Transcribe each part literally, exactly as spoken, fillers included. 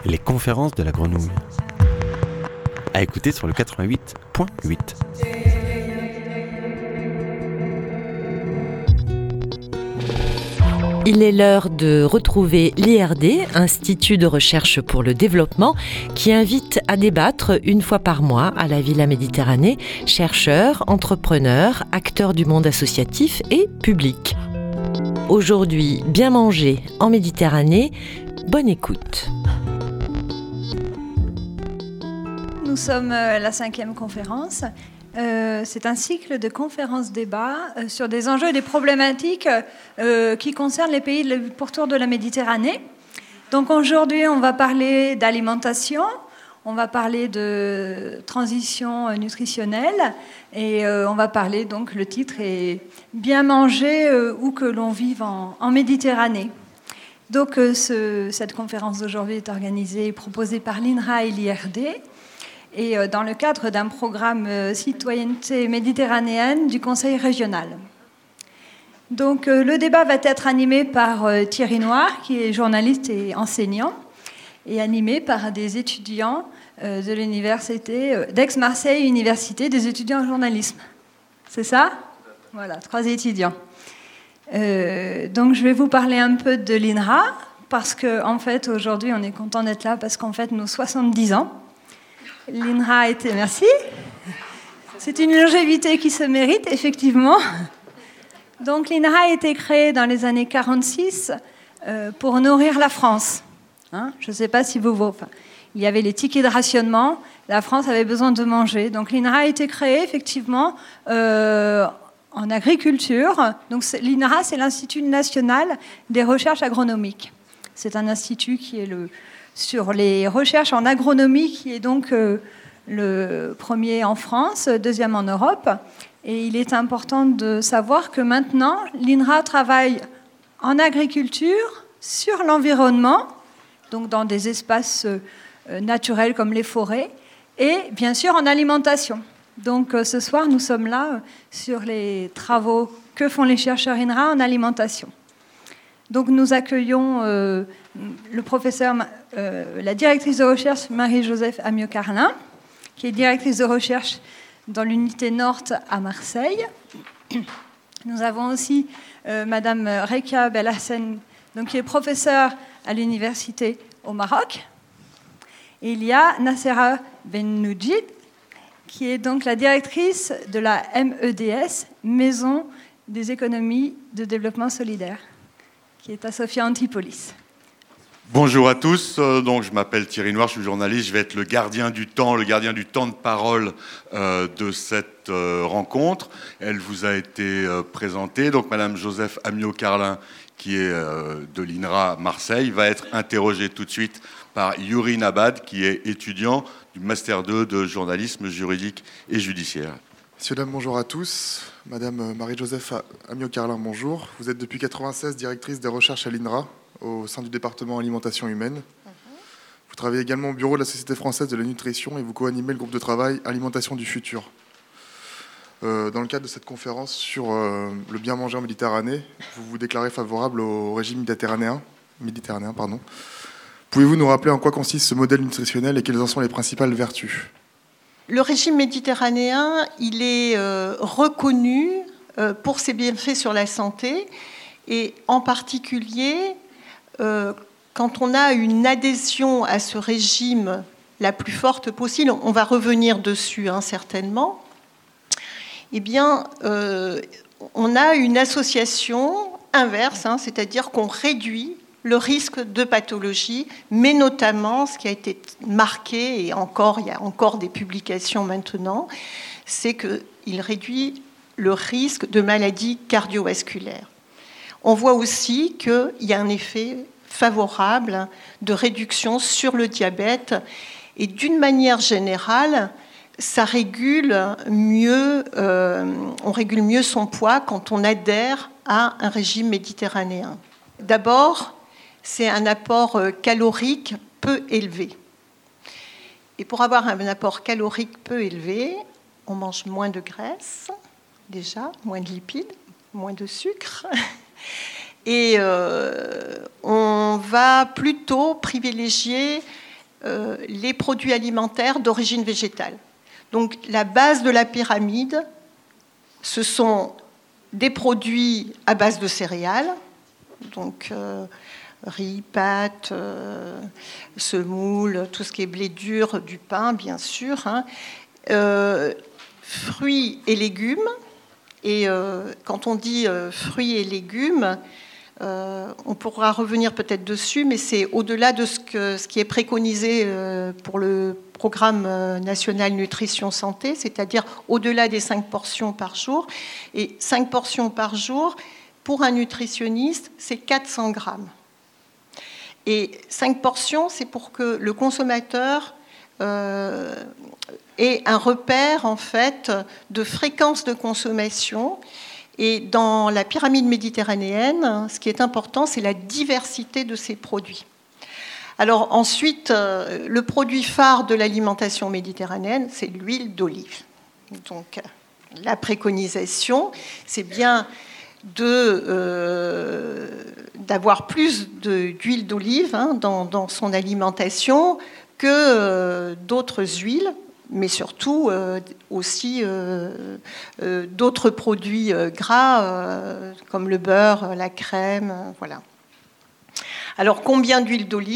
les conférences de la grenouille. À écouter sur le quatre-vingt-huit point huit. Il est l'heure de retrouver l'I R D, Institut de recherche pour le développement, qui invite à débattre une fois par mois à la Villa Méditerranée chercheurs, entrepreneurs, acteurs du monde associatif et public. Aujourd'hui, bien manger en Méditerranée. Bonne écoute. Nous sommes à la cinquième conférence. Euh, c'est un cycle de conférences-débats euh, sur des enjeux et des problématiques euh, qui concernent les pays le pourtour de la Méditerranée. Donc aujourd'hui, on va parler d'alimentation, on va parler de transition nutritionnelle et euh, on va parler, donc le titre est « Bien manger euh, où que l'on vive en, en Méditerranée ». Donc euh, ce, cette conférence d'aujourd'hui est organisée et proposée par l'I N R A et l'I R D. Et dans le cadre d'un programme citoyenneté méditerranéenne du Conseil régional. Donc le débat va être animé par Thierry Noir, qui est journaliste et enseignant, et animé par des étudiants de l'université d'Aix-Marseille, Université des étudiants en journalisme. C'est ça ? Voilà, trois étudiants. Euh, donc je vais vous parler un peu de l'I N R A, parce qu'en fait aujourd'hui on est content d'être là, parce qu'en fait nos soixante-dix ans, l'I N R A a été... Merci. C'est une longévité qui se mérite, effectivement. Donc, l'I N R A a été créée dans les années quarante-six euh, pour nourrir la France. Hein, je ne sais pas si vous... Enfin, il y avait les tickets de rationnement. La France avait besoin de manger. Donc, l'I N R A a été créée, effectivement, euh, en agriculture. Donc, l'I N R A, c'est l'Institut national des recherches agronomiques. C'est un institut qui est le... sur les recherches en agronomie, qui est donc euh, le premier en France, deuxième en Europe. Et il est important de savoir que maintenant, l'I N R A travaille en agriculture, sur l'environnement, donc dans des espaces euh, naturels comme les forêts, et bien sûr en alimentation. Donc euh, ce soir, nous sommes là euh, sur les travaux que font les chercheurs I N R A en alimentation. Donc nous accueillons euh, le professeur, euh, la directrice de recherche Marie-Joseph Amiot-Carlin, qui est directrice de recherche dans l'unité Nord à Marseille. Nous avons aussi euh, Madame Rekia Belhassen, donc qui est professeure à l'université au Maroc. Et il y a Nassera Bennoudjid, qui est donc la directrice de la M E D S, Maison des économies de développement solidaire, qui est à Sophia Antipolis. Bonjour à tous, donc je m'appelle Thierry Noir, je suis journaliste, je vais être le gardien du temps, le gardien du temps de parole euh, de cette euh, rencontre. Elle vous a été euh, présentée, donc Madame Joseph Amiot-Carlin, qui est euh, de l'I N R A Marseille, va être interrogée tout de suite par Yuri Nabad, qui est étudiant du Master deux de journalisme juridique et judiciaire. Messieurs, dames, bonjour à tous. Madame Marie-Joseph Amiot-Carlin, bonjour. Vous êtes depuis mille neuf cent quatre-vingt-seize directrice des recherches à l'I N R A, au sein du département alimentation humaine. Uh-huh. Vous travaillez également au bureau de la Société française de la nutrition et vous co-animez le groupe de travail Alimentation du futur. Euh, dans le cadre de cette conférence sur euh, le bien manger en Méditerranée, vous vous déclarez favorable au régime méditerranéen. méditerranéen pardon. Pouvez-vous nous rappeler en quoi consiste ce modèle nutritionnel et quelles en sont les principales vertus ? Le régime méditerranéen, il est euh, reconnu euh, pour ses bienfaits sur la santé et en particulier euh, quand on a une adhésion à ce régime la plus forte possible, on va revenir dessus hein, certainement, eh bien euh, on a une association inverse, hein, c'est-à-dire qu'on réduit le risque de pathologie, mais notamment, ce qui a été marqué, et encore, il y a encore des publications maintenant, c'est qu'il réduit le risque de maladies cardiovasculaires. On voit aussi qu'il y a un effet favorable de réduction sur le diabète, et d'une manière générale, ça régule mieux, euh, on régule mieux son poids quand on adhère à un régime méditerranéen. D'abord, c'est un apport calorique peu élevé. Et pour avoir un apport calorique peu élevé, on mange moins de graisse, déjà, moins de lipides, moins de sucre. Et euh, on va plutôt privilégier euh, les produits alimentaires d'origine végétale. Donc la base de la pyramide, ce sont des produits à base de céréales, donc euh, riz, pâtes, euh, semoule, tout ce qui est blé dur, du pain, bien sûr, hein, euh, fruits et légumes. Et euh, quand on dit euh, fruits et légumes, euh, on pourra revenir peut-être dessus, mais c'est au-delà de ce, que, ce qui est préconisé euh, pour le programme national nutrition santé, c'est-à-dire au-delà des cinq portions par jour. Et cinq portions par jour, pour un nutritionniste, c'est quatre cents grammes. Et cinq portions, c'est pour que le consommateur euh, ait un repère, en fait, de fréquence de consommation. Et dans la pyramide méditerranéenne, ce qui est important, c'est la diversité de ces produits. Alors ensuite, euh, le produit phare de l'alimentation méditerranéenne, c'est l'huile d'olive. Donc la préconisation, c'est bien de, euh, d'avoir plus de, d'huile d'olive hein, dans, dans son alimentation que euh, d'autres huiles, mais surtout euh, aussi euh, euh, d'autres produits euh, gras euh, comme le beurre, la crème, euh, voilà. Alors combien d'huile d'olive ?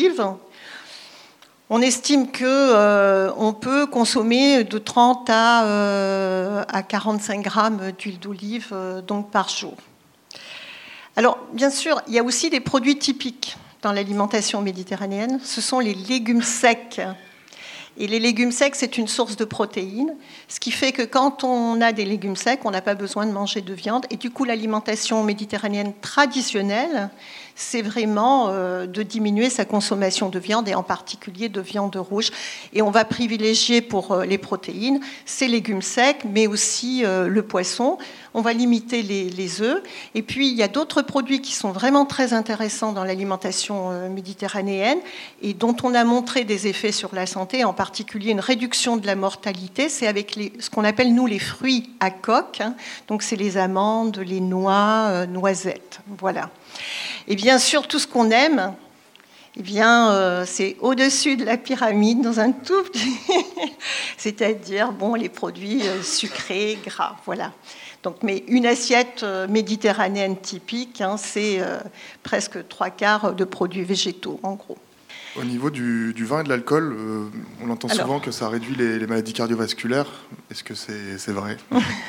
On estime qu'on euh, peut consommer de trente à, euh, à quarante-cinq grammes d'huile d'olive euh, donc par jour. Alors bien sûr, il y a aussi des produits typiques dans l'alimentation méditerranéenne. Ce sont les légumes secs. Et les légumes secs, c'est une source de protéines, ce qui fait que quand on a des légumes secs, on n'a pas besoin de manger de viande. Et du coup, l'alimentation méditerranéenne traditionnelle, c'est vraiment euh, de diminuer sa consommation de viande, et en particulier de viande rouge. Et on va privilégier pour euh, les protéines ces légumes secs, mais aussi euh, le poisson. On va limiter les, les œufs. Et puis, il y a d'autres produits qui sont vraiment très intéressants dans l'alimentation euh, méditerranéenne et dont on a montré des effets sur la santé, en particulier une réduction de la mortalité. C'est avec les, ce qu'on appelle, nous, les fruits à coque. Hein. Donc, c'est les amandes, les noix, euh, noisettes. Voilà. Et bien sûr, tout ce qu'on aime, eh bien, euh, c'est au-dessus de la pyramide, dans un tout petit... C'est-à-dire, bon, les produits euh, sucrés, gras, voilà. Donc, mais une assiette euh, méditerranéenne typique, hein, c'est euh, presque trois quarts de produits végétaux, en gros. Au niveau du, du vin et de l'alcool, euh, on entend Alors, souvent que ça réduit les, les maladies cardiovasculaires. Est-ce que c'est, c'est vrai ?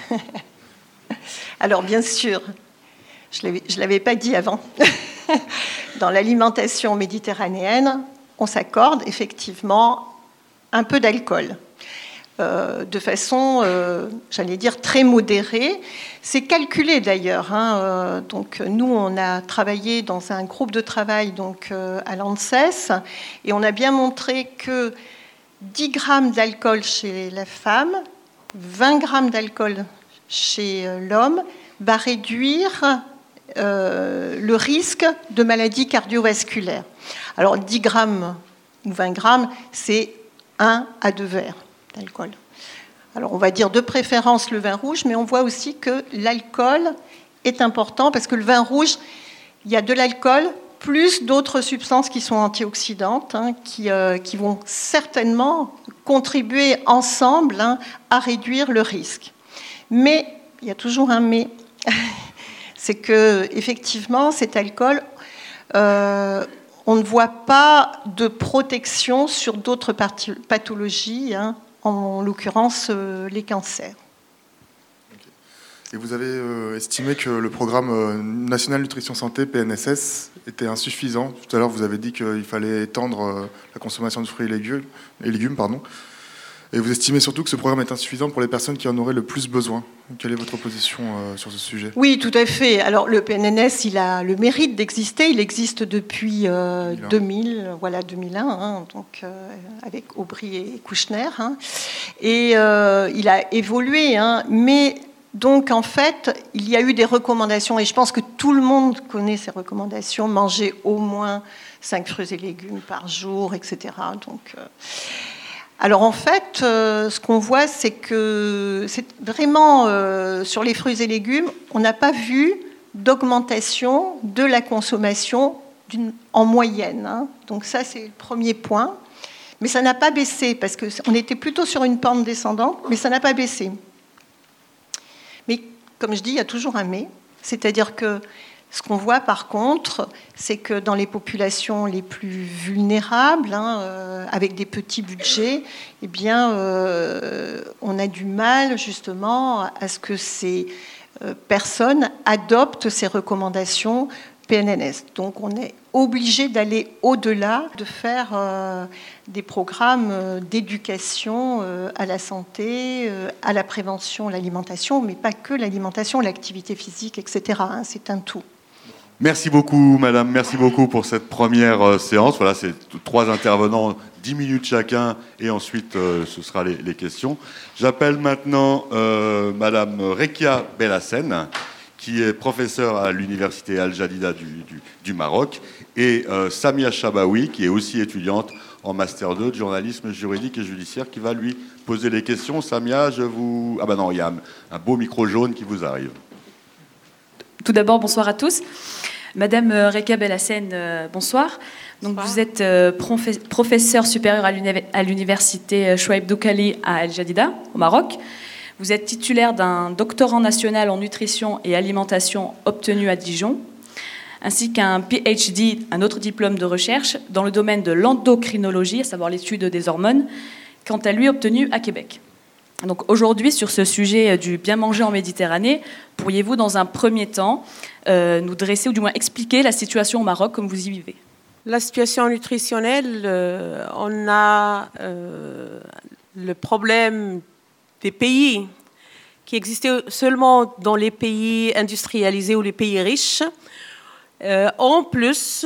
Alors, bien sûr, je ne l'avais pas dit avant. Dans l'alimentation méditerranéenne, on s'accorde effectivement un peu d'alcool. Euh, de façon, euh, j'allais dire, très modérée. C'est calculé d'ailleurs. Hein, euh, donc, nous, on a travaillé dans un groupe de travail donc, euh, à l'ANSES, et on a bien montré que dix grammes d'alcool chez la femme, vingt grammes d'alcool chez euh, l'homme, va réduire euh, le risque de maladies cardiovasculaires. Alors, dix grammes ou vingt grammes, c'est un à deux verres d'alcool. Alors on va dire de préférence le vin rouge, mais on voit aussi que l'alcool est important parce que le vin rouge, il y a de l'alcool plus d'autres substances qui sont antioxydantes, hein, qui, euh, qui vont certainement contribuer ensemble hein, à réduire le risque. Mais il y a toujours un mais, c'est que effectivement cet alcool, euh, on ne voit pas de protection sur d'autres pathologies. Hein, en l'occurrence euh, les cancers. Okay. Et vous avez euh, estimé que le programme euh, national nutrition santé, P N S S, était insuffisant. Tout à l'heure, vous avez dit qu'il fallait étendre euh, la consommation de fruits et légumes, et légumes pardon. Et vous estimez surtout que ce programme est insuffisant pour les personnes qui en auraient le plus besoin. Quelle est votre position euh, sur ce sujet ? Oui, tout à fait. Alors, le P N N S, il a le mérite d'exister. Il existe depuis euh, deux mille, voilà, deux mille un, hein, donc, euh, avec Aubry et Kouchner. Hein. Et euh, il a évolué. Hein, mais donc, en fait, il y a eu des recommandations. Et je pense que tout le monde connaît ces recommandations. Manger au moins cinq fruits et légumes par jour, et cetera. Donc... Euh, Alors en fait, euh, ce qu'on voit, c'est que c'est vraiment euh, sur les fruits et légumes, on n'a pas vu d'augmentation de la consommation d'une, en moyenne. Hein. Donc ça, c'est le premier point. Mais ça n'a pas baissé, parce qu'on était plutôt sur une pente descendante, mais ça n'a pas baissé. Mais comme je dis, il y a toujours un mais. C'est-à-dire que ce qu'on voit par contre, c'est que dans les populations les plus vulnérables, hein, euh, avec des petits budgets, eh bien, euh, on a du mal justement à ce que ces euh, personnes adoptent ces recommandations P N N S. Donc on est obligé d'aller au-delà, de faire euh, des programmes euh, d'éducation euh, à la santé, euh, à la prévention, l'alimentation, mais pas que l'alimentation, l'activité physique, et cetera. Hein, c'est un tout. Merci beaucoup, madame. Merci beaucoup pour cette première euh, séance. Voilà, c'est trois intervenants, dix minutes chacun, et ensuite, euh, ce sera les, les questions. J'appelle maintenant euh, madame Rekia Belhassen, qui est professeure à l'université Al Jadida du, du, du Maroc, et euh, Samia Chabaoui, qui est aussi étudiante en Master deux de journalisme juridique et judiciaire, qui va lui poser les questions. Samia, je vous... Ah ben non, il y a un, un beau micro jaune qui vous arrive. Tout d'abord, bonsoir à tous. Madame Rekia Belhassen, euh, bonsoir. Donc, bonsoir. Vous êtes euh, profe- professeure supérieure à l'université Chouaib Doukhali à Al Jadida, au Maroc. Vous êtes titulaire d'un doctorat national en nutrition et alimentation obtenu à Dijon, ainsi qu'un P H D, un autre diplôme de recherche, dans le domaine de l'endocrinologie, à savoir l'étude des hormones, quant à lui obtenu à Québec. Donc aujourd'hui, sur ce sujet du bien manger en Méditerranée, pourriez-vous, dans un premier temps, euh, nous dresser, ou du moins expliquer la situation au Maroc comme vous y vivez? La situation nutritionnelle, euh, on a euh, le problème des pays qui existaient seulement dans les pays industrialisés ou les pays riches, euh, en plus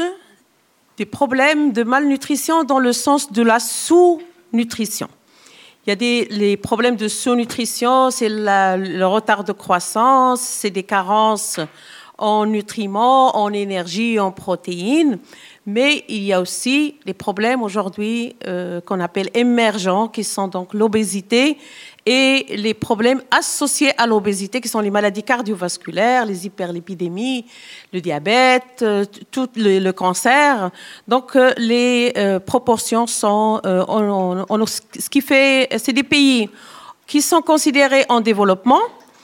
des problèmes de malnutrition dans le sens de la sous-nutrition. Il y a des les problèmes de sous-nutrition, c'est la, le retard de croissance, c'est des carences en nutriments, en énergie, en protéines. Mais il y a aussi les problèmes aujourd'hui euh, qu'on appelle émergents, qui sont donc l'obésité et les problèmes associés à l'obésité, qui sont les maladies cardiovasculaires, les hyperlipidémies, le diabète, euh, tout le, le cancer. Donc euh, les euh, proportions sont... Euh, on, on, on, ce qui fait... C'est des pays qui sont considérés en développement,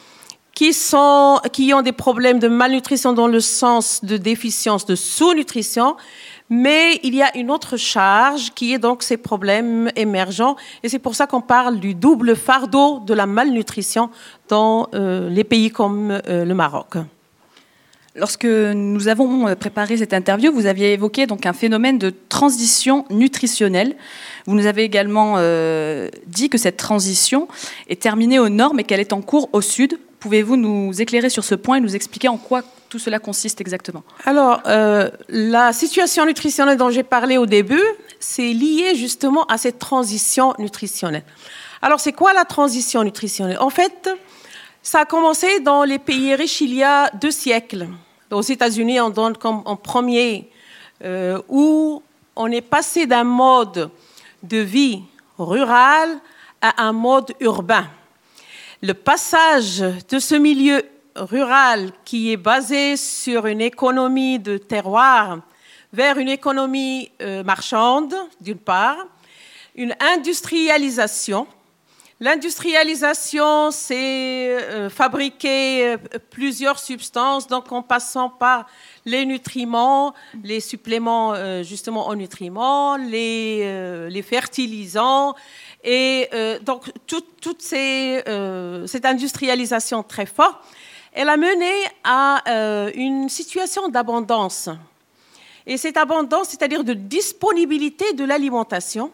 qui, sont, qui ont des problèmes de malnutrition dans le sens de déficience, de sous-nutrition, mais il y a une autre charge qui est donc ces problèmes émergents, et c'est pour ça qu'on parle du double fardeau de la malnutrition dans euh, les pays comme euh, le Maroc. Lorsque nous avons préparé cette interview, vous aviez évoqué donc un phénomène de transition nutritionnelle. Vous nous avez également euh, dit que cette transition est terminée au nord, mais qu'elle est en cours au sud. Pouvez-vous nous éclairer sur ce point et nous expliquer en quoi tout cela consiste exactement? Alors, euh, la situation nutritionnelle dont j'ai parlé au début, c'est lié justement à cette transition nutritionnelle. Alors, c'est quoi la transition nutritionnelle? En fait, ça a commencé dans les pays riches il y a deux siècles. Aux États-Unis, on donne comme en premier, euh, où on est passé d'un mode de vie rural à un mode urbain. Le passage de ce milieu rural qui est basé sur une économie de terroir vers une économie euh, marchande, d'une part, une industrialisation. L'industrialisation, c'est euh, fabriquer euh, plusieurs substances, donc en passant par les nutriments, les suppléments euh, justement en nutriments, les, euh, les fertilisants, et euh, donc toute, toute ces, euh, cette industrialisation très forte, elle a mené à euh, une situation d'abondance. Et cette abondance, c'est-à-dire de disponibilité de l'alimentation,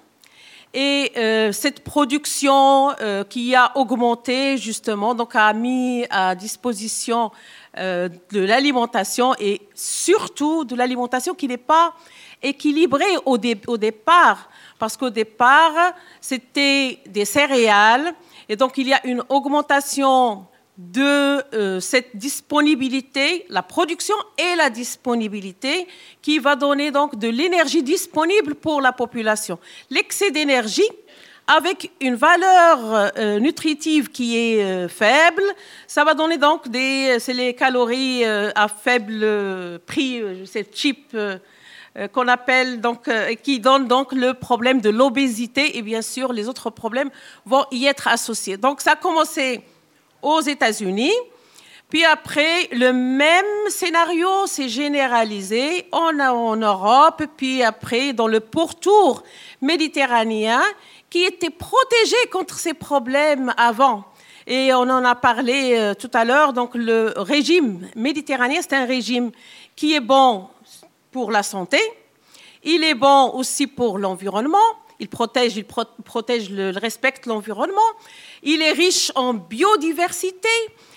et euh, cette production euh, qui a augmenté justement, donc a mis à disposition euh, de l'alimentation, et surtout de l'alimentation qui n'est pas équilibrée au, dé- au départ, parce qu'au départ, c'était des céréales, et donc il y a une augmentation de euh, cette disponibilité, la production et la disponibilité, qui va donner donc de l'énergie disponible pour la population. L'excès d'énergie, avec une valeur euh, nutritive qui est euh, faible, ça va donner donc des, c'est les calories euh, à faible prix, euh, c'est cheap, euh, euh, qu'on appelle donc, euh, qui donne donc le problème de l'obésité, et bien sûr les autres problèmes vont y être associés. Donc ça a commencé aux États-Unis, puis après le même scénario s'est généralisé en, en Europe, puis après dans le pourtour méditerranéen qui était protégé contre ces problèmes avant. Et on en a parlé euh, tout à l'heure, donc le régime méditerranéen, c'est un régime qui est bon pour la santé, il est bon aussi pour l'environnement, il protège, il pro- protège le, il respecte l'environnement, il est riche en biodiversité,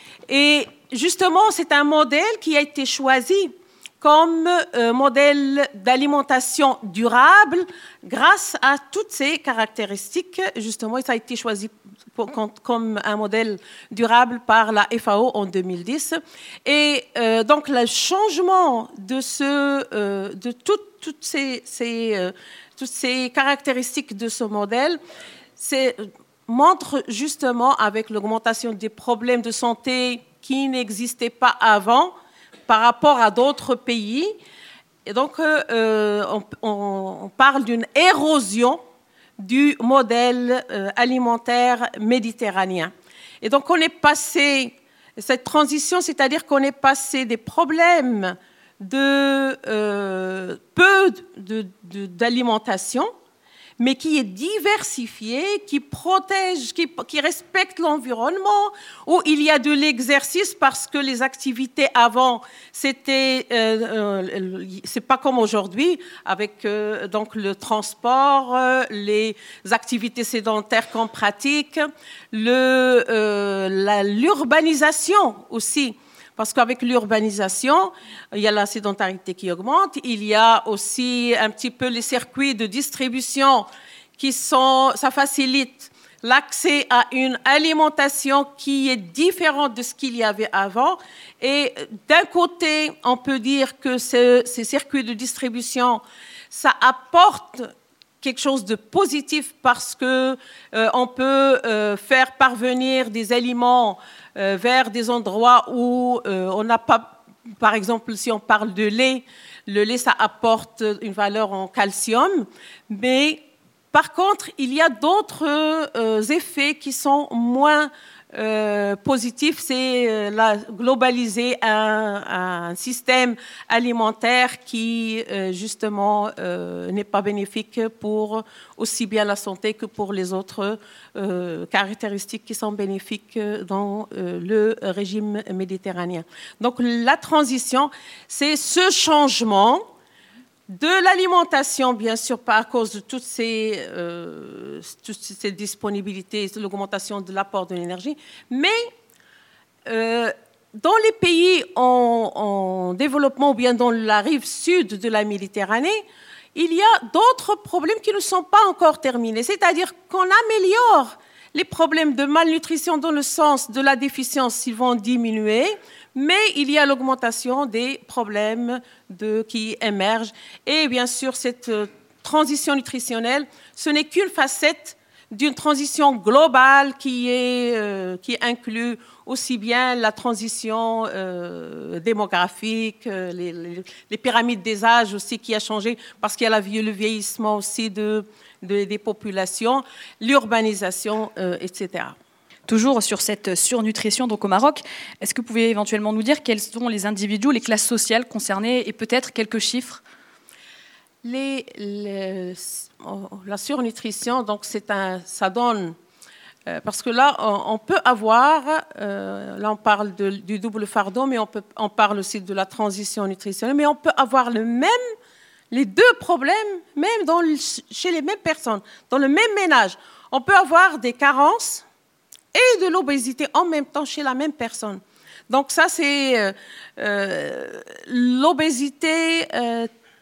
et justement, c'est un modèle qui a été choisi comme euh, modèle d'alimentation durable grâce à toutes ces caractéristiques. Justement, ça a été choisi pour, comme un modèle durable par la F A O en deux mille dix. Et euh, donc, le changement de, ce, euh, de tout, toutes, ces, ces, euh, toutes ces caractéristiques de ce modèle c'est, montre justement avec l'augmentation des problèmes de santé qui n'existaient pas avant, par rapport à d'autres pays. Et donc, euh, on, on parle d'une érosion du modèle euh, alimentaire méditerranéen. Et donc, on est passé, cette transition, c'est-à-dire qu'on est passé des problèmes de euh, peu de, de, d'alimentation, mais qui est diversifié, qui protège, qui, qui respecte l'environnement, où il y a de l'exercice parce que les activités avant, c'était, euh, euh, c'est pas comme aujourd'hui avec euh, donc le transport, euh, les activités sédentaires qu'on pratique, le, euh, la, l'urbanisation aussi. Parce qu'avec l'urbanisation, il y a la sédentarité qui augmente, il y a aussi un petit peu les circuits de distribution qui sont, ça facilite l'accès à une alimentation qui est différente de ce qu'il y avait avant. Et d'un côté, on peut dire que ce, ces circuits de distribution, ça apporte quelque chose de positif parce que euh, on peut euh, faire parvenir des aliments euh, vers des endroits où euh, on n'a pas, par exemple, si on parle de lait, le lait, ça apporte une valeur en calcium, mais par contre, il y a d'autres euh, effets qui sont moins euh, positifs, c'est euh, la, globaliser un, un système alimentaire qui, euh, justement, euh, n'est pas bénéfique pour aussi bien la santé que pour les autres euh, caractéristiques qui sont bénéfiques dans euh, le régime méditerranéen. Donc, la transition, c'est ce changement de l'alimentation, bien sûr, pas à cause de toutes ces, euh, toutes ces disponibilités, l'augmentation de l'apport de l'énergie, mais euh, dans les pays en, en développement ou bien dans la rive sud de la Méditerranée, il y a d'autres problèmes qui ne sont pas encore terminés. C'est-à-dire qu'on améliore les problèmes de malnutrition dans le sens de la déficience, ils vont diminuer, mais il y a l'augmentation des problèmes de, qui émergent. Et bien sûr, cette transition nutritionnelle, ce n'est qu'une facette d'une transition globale qui, est, euh, qui inclut aussi bien la transition euh, démographique, euh, les, les, les pyramides des âges aussi qui a changé parce qu'il y a la, le vieillissement aussi de, de, des populations, l'urbanisation, euh, et cetera. Toujours sur cette surnutrition donc au Maroc, est-ce que vous pouvez éventuellement nous dire quels sont les individus, les classes sociales concernées et peut-être quelques chiffres? Les, les, la surnutrition, donc c'est un, ça donne, euh, parce que là on, on peut avoir, euh, là on parle de, du double fardeau, mais on, peut, on parle aussi de la transition nutritionnelle, mais on peut avoir le même, les deux problèmes, même dans le, chez les mêmes personnes, dans le même ménage. On peut avoir des carences et de l'obésité en même temps chez la même personne. Donc ça, c'est euh, euh, l'obésité, euh,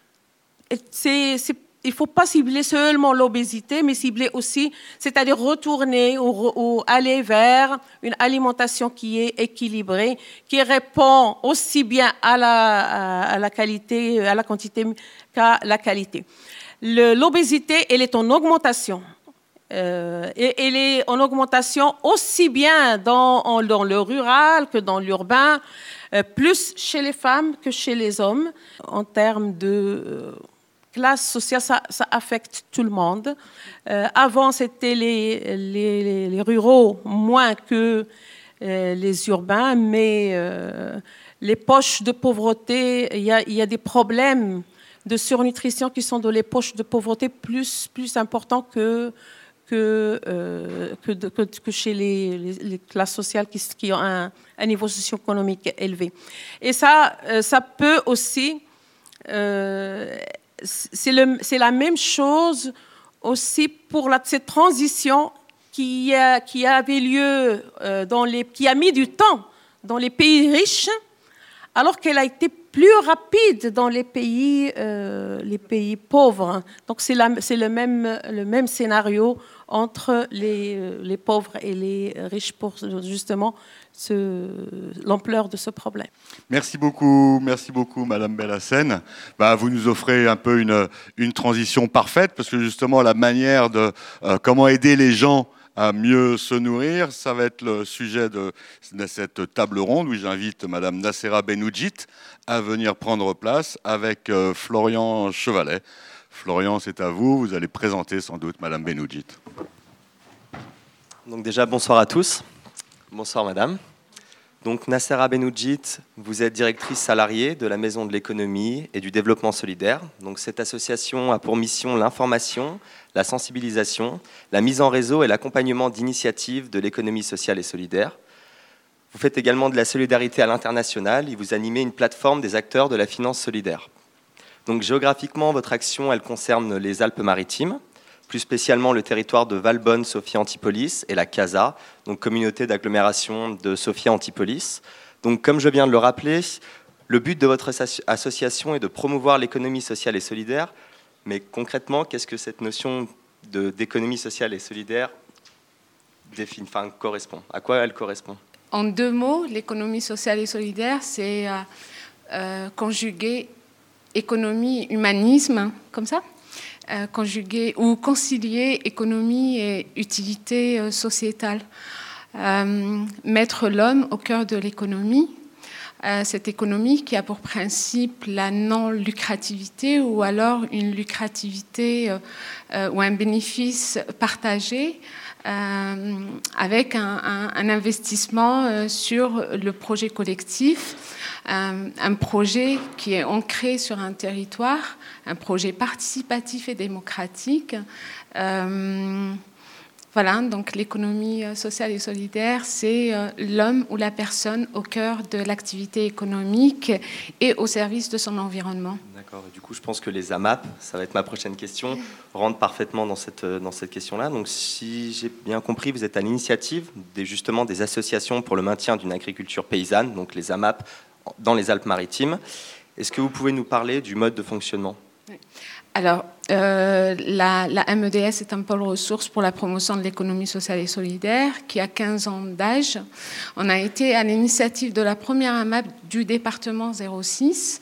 c'est, c'est, il ne faut pas cibler seulement l'obésité, mais cibler aussi, c'est-à-dire retourner ou, ou aller vers une alimentation qui est équilibrée, qui répond aussi bien à la, à, à la qualité, à la quantité qu'à la qualité. Le, l'obésité, elle est en augmentation. Euh, et elle est en augmentation aussi bien dans, en, dans le rural que dans l'urbain, euh, plus chez les femmes que chez les hommes, en termes de, euh, classe sociale, ça, ça affecte tout le monde. Euh, avant, c'était les, les, les ruraux moins que euh, les urbains, mais euh, les poches de pauvreté, il y a, il y a des problèmes de surnutrition qui sont dans les poches de pauvreté plus, plus importants que, que, euh, que, de, que, que chez les, les, les classes sociales qui, qui ont un, un niveau socio-économique élevé. Et ça, euh, ça peut aussi... Euh, c'est, le, c'est la même chose aussi pour la, cette transition qui, a, qui avait lieu, euh, dans les, qui a mis du temps dans les pays riches, alors qu'elle a été plus rapide dans les pays, euh, les pays pauvres. Donc c'est, la, c'est le, même, le même scénario entre les, les pauvres et les riches pour justement ce, l'ampleur de ce problème. Merci beaucoup, merci beaucoup Madame Bellassène. Bah, vous nous offrez un peu une, une transition parfaite, parce que justement la manière de euh, comment aider les gens à mieux se nourrir, ça va être le sujet de, de cette table ronde où j'invite Madame Nassera Benoudjit à venir prendre place avec euh, Florian Chevalet. Florian, c'est à vous, vous allez présenter sans doute Madame Benoudjit. Donc déjà, bonsoir à tous. Bonsoir Madame. Donc Nassera Benoudjit, vous êtes directrice salariée de la Maison de l'économie et du développement solidaire. Donc cette association a pour mission l'information, la sensibilisation, la mise en réseau et l'accompagnement d'initiatives de l'économie sociale et solidaire. Vous faites également de la solidarité à l'international et vous animez une plateforme des acteurs de la finance solidaire. Donc géographiquement, votre action, elle concerne les Alpes-Maritimes, plus spécialement le territoire de Valbonne-Sophia-Antipolis et la CASA, donc communauté d'agglomération de Sophia-Antipolis. Donc comme je viens de le rappeler, le but de votre association est de promouvoir l'économie sociale et solidaire. Mais concrètement, qu'est-ce que cette notion de, d'économie sociale et solidaire définit, enfin, correspond ? À quoi elle correspond ? En deux mots, l'économie sociale et solidaire, c'est euh, euh, conjuguer économie, humanisme, comme ça, euh, conjuguer ou concilier économie et utilité euh, sociétale. Euh, mettre l'homme au cœur de l'économie. Euh, cette économie qui a pour principe la non-lucrativité ou alors une lucrativité euh, euh, ou un bénéfice partagé euh, avec un, un, un investissement euh, sur le projet collectif, euh, un projet qui est ancré sur un territoire, un projet participatif et démocratique. Euh, Voilà, donc l'économie sociale et solidaire, c'est l'homme ou la personne au cœur de l'activité économique et au service de son environnement. D'accord, et du coup je pense que les A M A P, ça va être ma prochaine question, rentrent parfaitement dans cette, dans cette question-là. Donc si j'ai bien compris, vous êtes à l'initiative des, justement des associations pour le maintien d'une agriculture paysanne, donc les A M A P dans les Alpes-Maritimes. Est-ce que vous pouvez nous parler du mode de fonctionnement ? Oui. Alors, euh, la, la M E D S est un pôle ressources pour la promotion de l'économie sociale et solidaire qui a quinze ans d'âge. On a été à l'initiative de la première A M A P du département zéro six.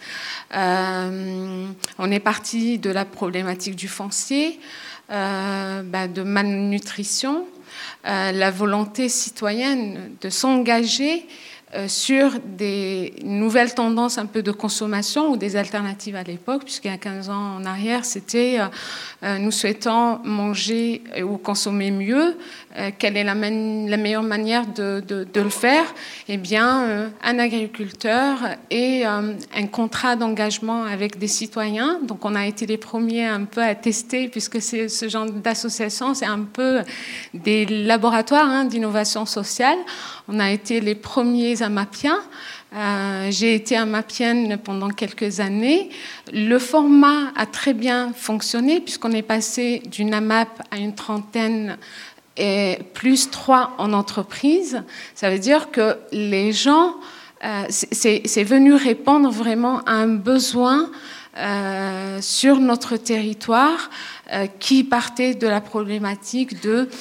Euh, on est parti de la problématique du foncier, euh, bah, de malnutrition, euh, la volonté citoyenne de s'engager sur des nouvelles tendances un peu de consommation ou des alternatives à l'époque, puisqu'il y a quinze ans en arrière, c'était euh, nous souhaitons manger ou consommer mieux. Euh, quelle est la, man- la meilleure manière de, de, de le faire ? Eh bien, euh, un agriculteur et euh, un contrat d'engagement avec des citoyens. Donc, on a été les premiers un peu à tester, puisque c'est ce genre d'association, c'est un peu des laboratoires hein, d'innovation sociale. On a été les premiers amapiens. Euh, j'ai été amapienne pendant quelques années. Le format a très bien fonctionné puisqu'on est passé d'une A M A P à une trentaine et plus trois en entreprise. Ça veut dire que les gens, euh, c'est, c'est venu répondre vraiment à un besoin euh, sur notre territoire euh, qui partait de la problématique de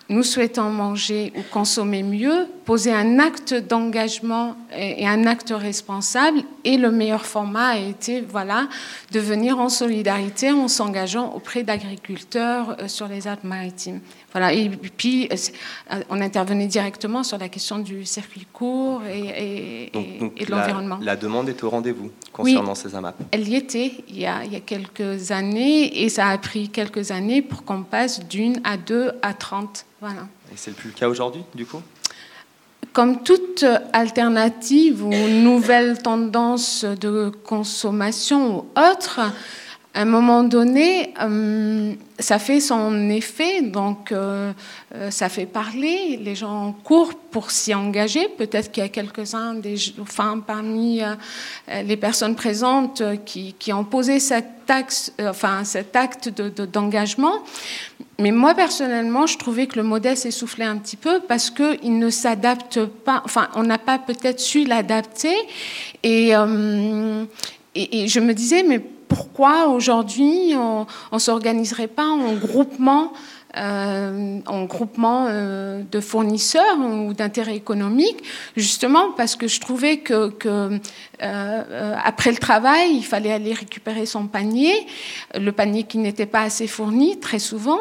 nous souhaitons manger ou consommer mieux, poser un acte d'engagement et un acte responsable. Et le meilleur format a été voilà, de venir en solidarité en s'engageant auprès d'agriculteurs sur les Alpes-Maritimes. Voilà. Et puis, on intervenait directement sur la question du circuit court et, et, donc, donc et de l'environnement. La, la demande est au rendez-vous concernant oui, ces A M A P. Elle y était il y, a, il y a quelques années et ça a pris quelques années pour qu'on passe d'une à deux à trente. Voilà. Et c'est plus le cas aujourd'hui, du coup ? Comme toute alternative ou nouvelle tendance de consommation ou autre, à un moment donné, euh, ça fait son effet, donc euh, euh, ça fait parler, les gens courent pour s'y engager. Peut-être qu'il y a quelques-uns, des, enfin, parmi euh, les personnes présentes qui, qui ont posé cette taxe, euh, enfin, cet acte de, de, d'engagement. Mais moi, personnellement, je trouvais que le modèle s'essoufflait un petit peu parce qu'il ne s'adapte pas, enfin, on n'a pas peut-être su l'adapter. Et, euh, et, et je me disais, mais pourquoi aujourd'hui on ne s'organiserait pas en groupement, euh, en groupement euh, de fournisseurs ou d'intérêts économiques, justement parce que je trouvais que, que euh, après le travail, il fallait aller récupérer son panier, le panier qui n'était pas assez fourni très souvent.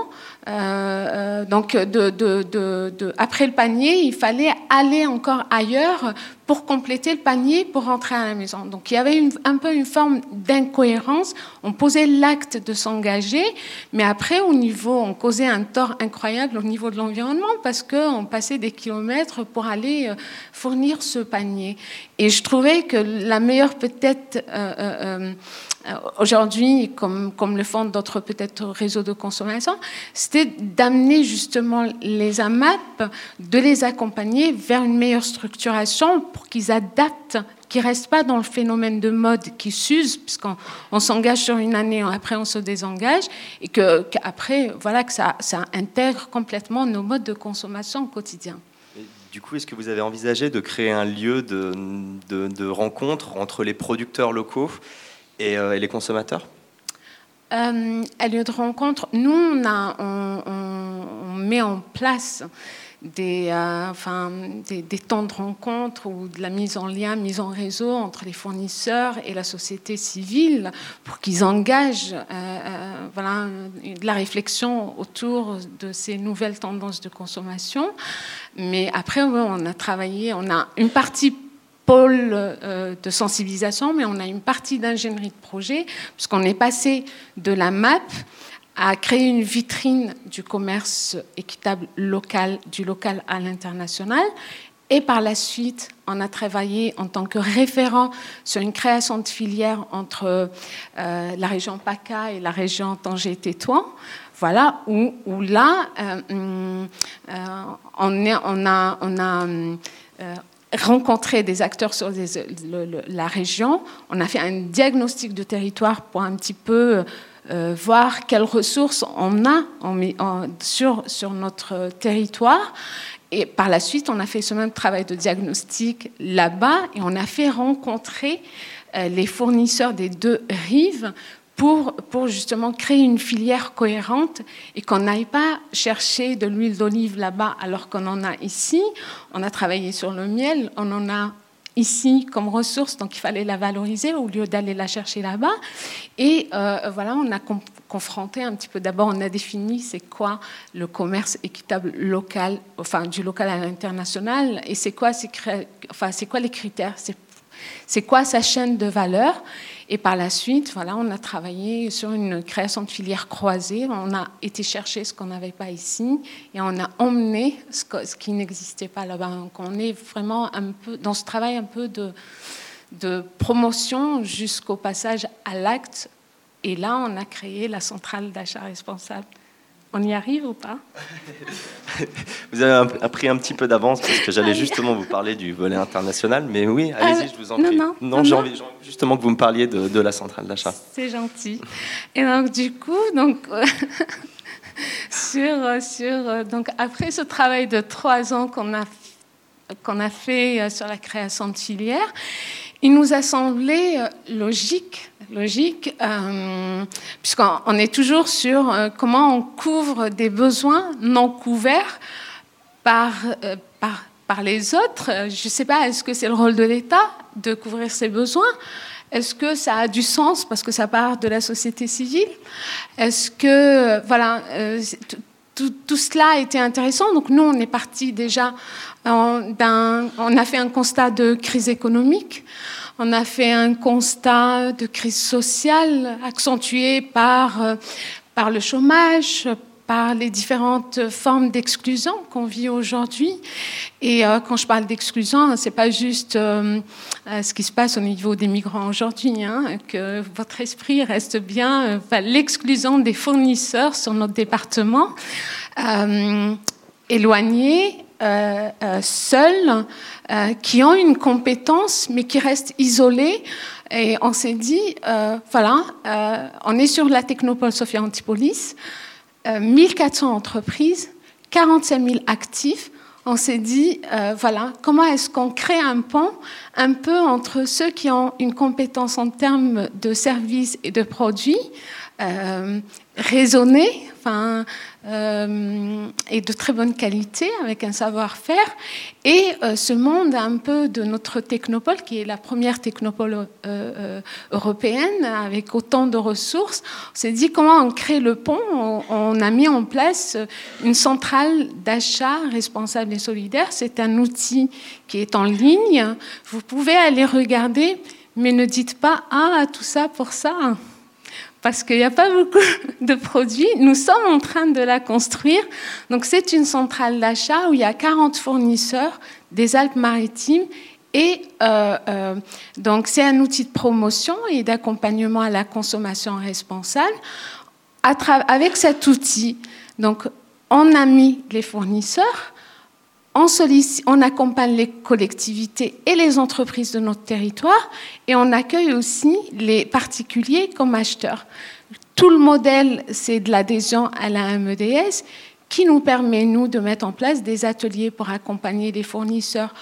Euh, donc, de, de, de, de, après le panier, il fallait aller encore ailleurs pour compléter le panier pour rentrer à la maison. Donc, il y avait une, un peu une forme d'incohérence. On posait l'acte de s'engager, mais après, au niveau, on causait un tort incroyable au niveau de l'environnement parce qu'on passait des kilomètres pour aller fournir ce panier. Et je trouvais que la meilleure, peut-être, euh, euh, aujourd'hui, comme, comme le font d'autres peut-être réseaux de consommation, c'était d'amener justement les A M A P, de les accompagner vers une meilleure structuration pour qu'ils adaptent, qu'ils ne restent pas dans le phénomène de mode qui s'use, puisqu'on on s'engage sur une année, après on se désengage, et que, qu'après, voilà, que ça, ça intègre complètement nos modes de consommation au quotidien. Du coup, est-ce que vous avez envisagé de créer un lieu de, de, de rencontre entre les producteurs locaux et, euh, et les consommateurs ? euh, Un lieu de rencontre, nous, on, a, on, on, on met en place des, euh, enfin, des, des temps de rencontre ou de la mise en lien, mise en réseau entre les fournisseurs et la société civile pour qu'ils engagent euh, euh, voilà, de la réflexion autour de ces nouvelles tendances de consommation. Mais après, on a travaillé, on a une partie pôle euh, de sensibilisation, mais on a une partie d'ingénierie de projet, puisqu'on est passé de la M A P à créer une vitrine du commerce équitable local, du local à l'international. Et par la suite, on a travaillé en tant que référent sur une création de filière entre euh, la région PACA et la région Tanger-Tétouan. Voilà, où, où là, euh, euh, on, est, on a, on a euh, rencontré des acteurs sur les, le, le, la région. On a fait un diagnostic de territoire pour un petit peu euh, voir quelles ressources on a en, en, sur, sur notre territoire. Et par la suite, on a fait ce même travail de diagnostic là-bas et on a fait rencontrer euh, les fournisseurs des deux rives pour, pour justement créer une filière cohérente et qu'on n'aille pas chercher de l'huile d'olive là-bas alors qu'on en a ici. On a travaillé sur le miel, on en a ici comme ressource, donc il fallait la valoriser au lieu d'aller la chercher là-bas. Et euh, voilà, on a com- confronté un petit peu. D'abord, on a défini c'est quoi le commerce équitable local, enfin du local à l'international, et c'est quoi, c'est cré- enfin, c'est quoi les critères, c'est, c'est quoi sa chaîne de valeur. Et par la suite, voilà, on a travaillé sur une création de filière croisée. On a été chercher ce qu'on n'avait pas ici et on a emmené ce, que, ce qui n'existait pas là-bas. Donc on est vraiment un peu dans ce travail un peu de, de promotion jusqu'au passage à l'acte. Et là, on a créé la centrale d'achat responsable. On y arrive ou pas ? Vous avez pris un petit peu d'avance parce que j'allais justement vous parler du volet international, mais oui, allez-y, je vous en prie. Non, non, non, non, j'ai non. envie justement que vous me parliez de, de la centrale d'achat. C'est gentil. Et donc du coup, donc euh, sur sur donc après ce travail de trois ans qu'on a qu'on a fait sur la création de filières, il nous a semblé logique logique, euh, puisqu'on on est toujours sur euh, comment on couvre des besoins non couverts par, euh, par, par les autres. Je ne sais pas, est-ce que c'est le rôle de l'État de couvrir ces besoins ? Est-ce que ça a du sens parce que ça part de la société civile ? Est-ce que, voilà, euh, tout, tout cela a été intéressant. Donc nous, on est parti déjà, euh, d'un, on a fait un constat de crise économique. On a fait un constat de crise sociale accentué par, euh, par le chômage, par les différentes formes d'exclusion qu'on vit aujourd'hui. Et euh, quand je parle d'exclusion, c'est pas juste euh, ce qui se passe au niveau des migrants aujourd'hui, hein, que votre esprit reste bien euh, l'exclusion des fournisseurs sur notre département, euh, éloignés, Euh, euh, seuls, euh, qui ont une compétence, mais qui restent isolés. Et on s'est dit, euh, voilà, euh, on est sur la Technopole Sophia Antipolis, euh, mille quatre cents entreprises, quarante-cinq mille actifs. On s'est dit, euh, voilà, comment est-ce qu'on crée un pont un peu entre ceux qui ont une compétence en termes de services et de produits, euh, raisonnés, enfin, euh, et de très bonne qualité, avec un savoir-faire, et euh, ce monde un peu de notre technopole, qui est la première technopole euh, euh, européenne, avec autant de ressources. On s'est dit comment on crée le pont. On, on a mis en place une centrale d'achat responsable et solidaire. C'est un outil qui est en ligne. Vous pouvez aller regarder, mais ne dites pas « Ah, tout ça pour ça ». Parce qu'il n'y a pas beaucoup de produits. Nous sommes en train de la construire. Donc, c'est une centrale d'achat où il y a quarante fournisseurs des Alpes-Maritimes. Et euh, euh, donc, c'est un outil de promotion et d'accompagnement à la consommation responsable. À tra- avec cet outil, donc, on a mis les fournisseurs, on, sollicite, on accompagne les collectivités et les entreprises de notre territoire et on accueille aussi les particuliers comme acheteurs. Tout le modèle, c'est de l'adhésion à la M E D S qui nous permet, nous, de mettre en place des ateliers pour accompagner les fournisseurs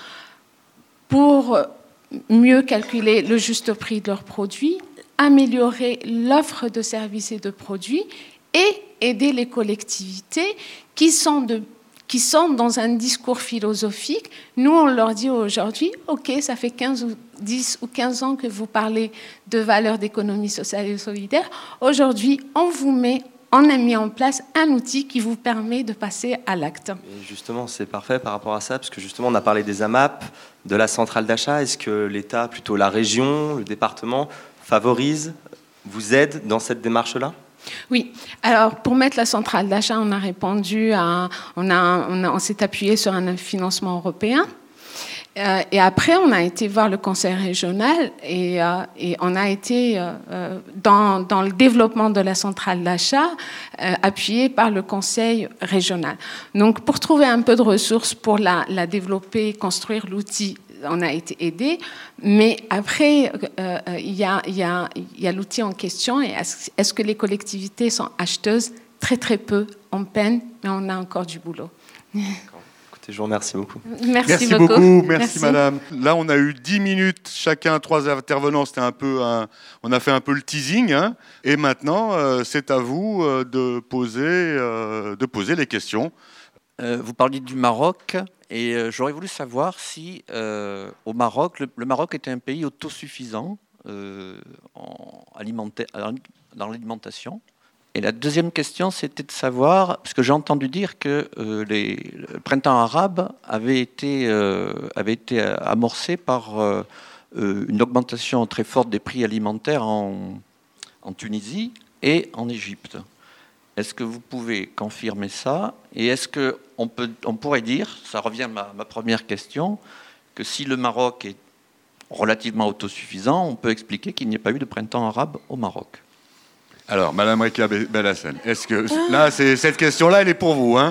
pour mieux calculer le juste prix de leurs produits, améliorer l'offre de services et de produits et aider les collectivités qui sont de qui sont dans un discours philosophique. Nous, on leur dit aujourd'hui, OK, ça fait quinze ou dix ou quinze ans que vous parlez de valeurs d'économie sociale et solidaire. Aujourd'hui, on vous met, on a mis en place un outil qui vous permet de passer à l'acte. Et justement, c'est parfait par rapport à ça, parce que justement, on a parlé des A M A P, de la centrale d'achat. Est-ce que l'État, plutôt la région, le département, favorise, vous aide dans cette démarche-là ? Oui. Alors, pour mettre la centrale d'achat, on a répondu à, on a, on a, on s'est appuyé sur un financement européen. Euh, et après, on a été voir le conseil régional et, euh, et on a été euh, dans, dans le développement de la centrale d'achat euh, appuyé par le conseil régional. Donc, pour trouver un peu de ressources pour la, la développer, construire l'outil, on a été aidé, mais après, euh, il y a, y a, y a l'outil en question. Et est-ce, est-ce que les collectivités sont acheteuses ? Très, très peu. On peine, mais on a encore du boulot. D'accord. Écoutez, je vous remercie beaucoup. Merci, Merci beaucoup. beaucoup. Merci, Merci, madame. Là, on a eu dix minutes, chacun, trois intervenants. C'était un peu un, on a fait un peu le teasing. Hein, et maintenant, euh, c'est à vous euh, de, poser, euh, de poser les questions. Euh, vous parliez du Maroc. Et euh, j'aurais voulu savoir si, euh, au Maroc, le, le Maroc était un pays autosuffisant euh, en alimenta- dans l'alimentation. Et la deuxième question, c'était de savoir, parce que j'ai entendu dire que euh, les, le printemps arabe avait été, euh, avait été amorcé par euh, une augmentation très forte des prix alimentaires en, en Tunisie et en Égypte. Est-ce que vous pouvez confirmer ça ? Et est-ce qu'on peut, on pourrait dire, ça revient à ma, ma première question, que si le Maroc est relativement autosuffisant, on peut expliquer qu'il n'y ait pas eu de printemps arabe au Maroc ? Alors, madame Rekia Bellassène, est-ce que là, c'est, cette question-là, elle est pour vous, hein ?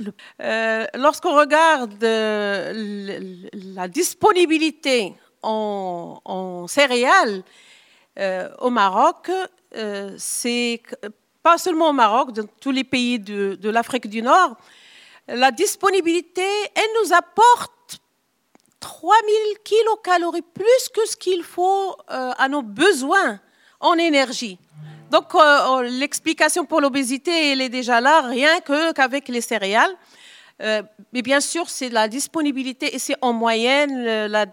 euh, Lorsqu'on regarde euh, la disponibilité en, en céréales euh, au Maroc, euh, c'est pas seulement au Maroc, dans tous les pays de, de l'Afrique du Nord, la disponibilité, elle nous apporte trois mille kilocalories plus que ce qu'il faut euh, à nos besoins en énergie. Donc, euh, l'explication pour l'obésité, elle est déjà là, rien que, qu'avec les céréales. Euh, mais bien sûr, c'est la disponibilité et c'est en moyenne la,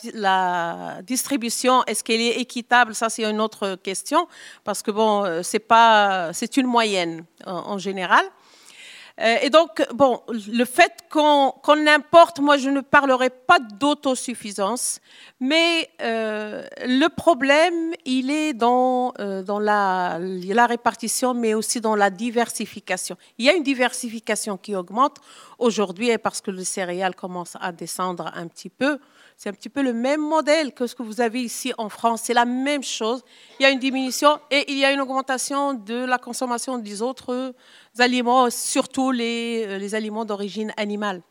la distribution. Est-ce qu'elle est équitable? Ça, c'est une autre question parce que bon, c'est pas, c'est une moyenne en, en général. Euh, et donc, bon, le fait qu'on, qu'on importe, moi, je ne parlerai pas d'autosuffisance, mais euh, le problème, il est dans, euh, dans la, la répartition, mais aussi dans la diversification. Il y a une diversification qui augmente aujourd'hui parce que le céréales commence à descendre un petit peu. C'est un petit peu le même modèle que ce que vous avez ici en France. C'est la même chose. Il y a une diminution et il y a une augmentation de la consommation des autres aliments, surtout les, les aliments d'origine animale.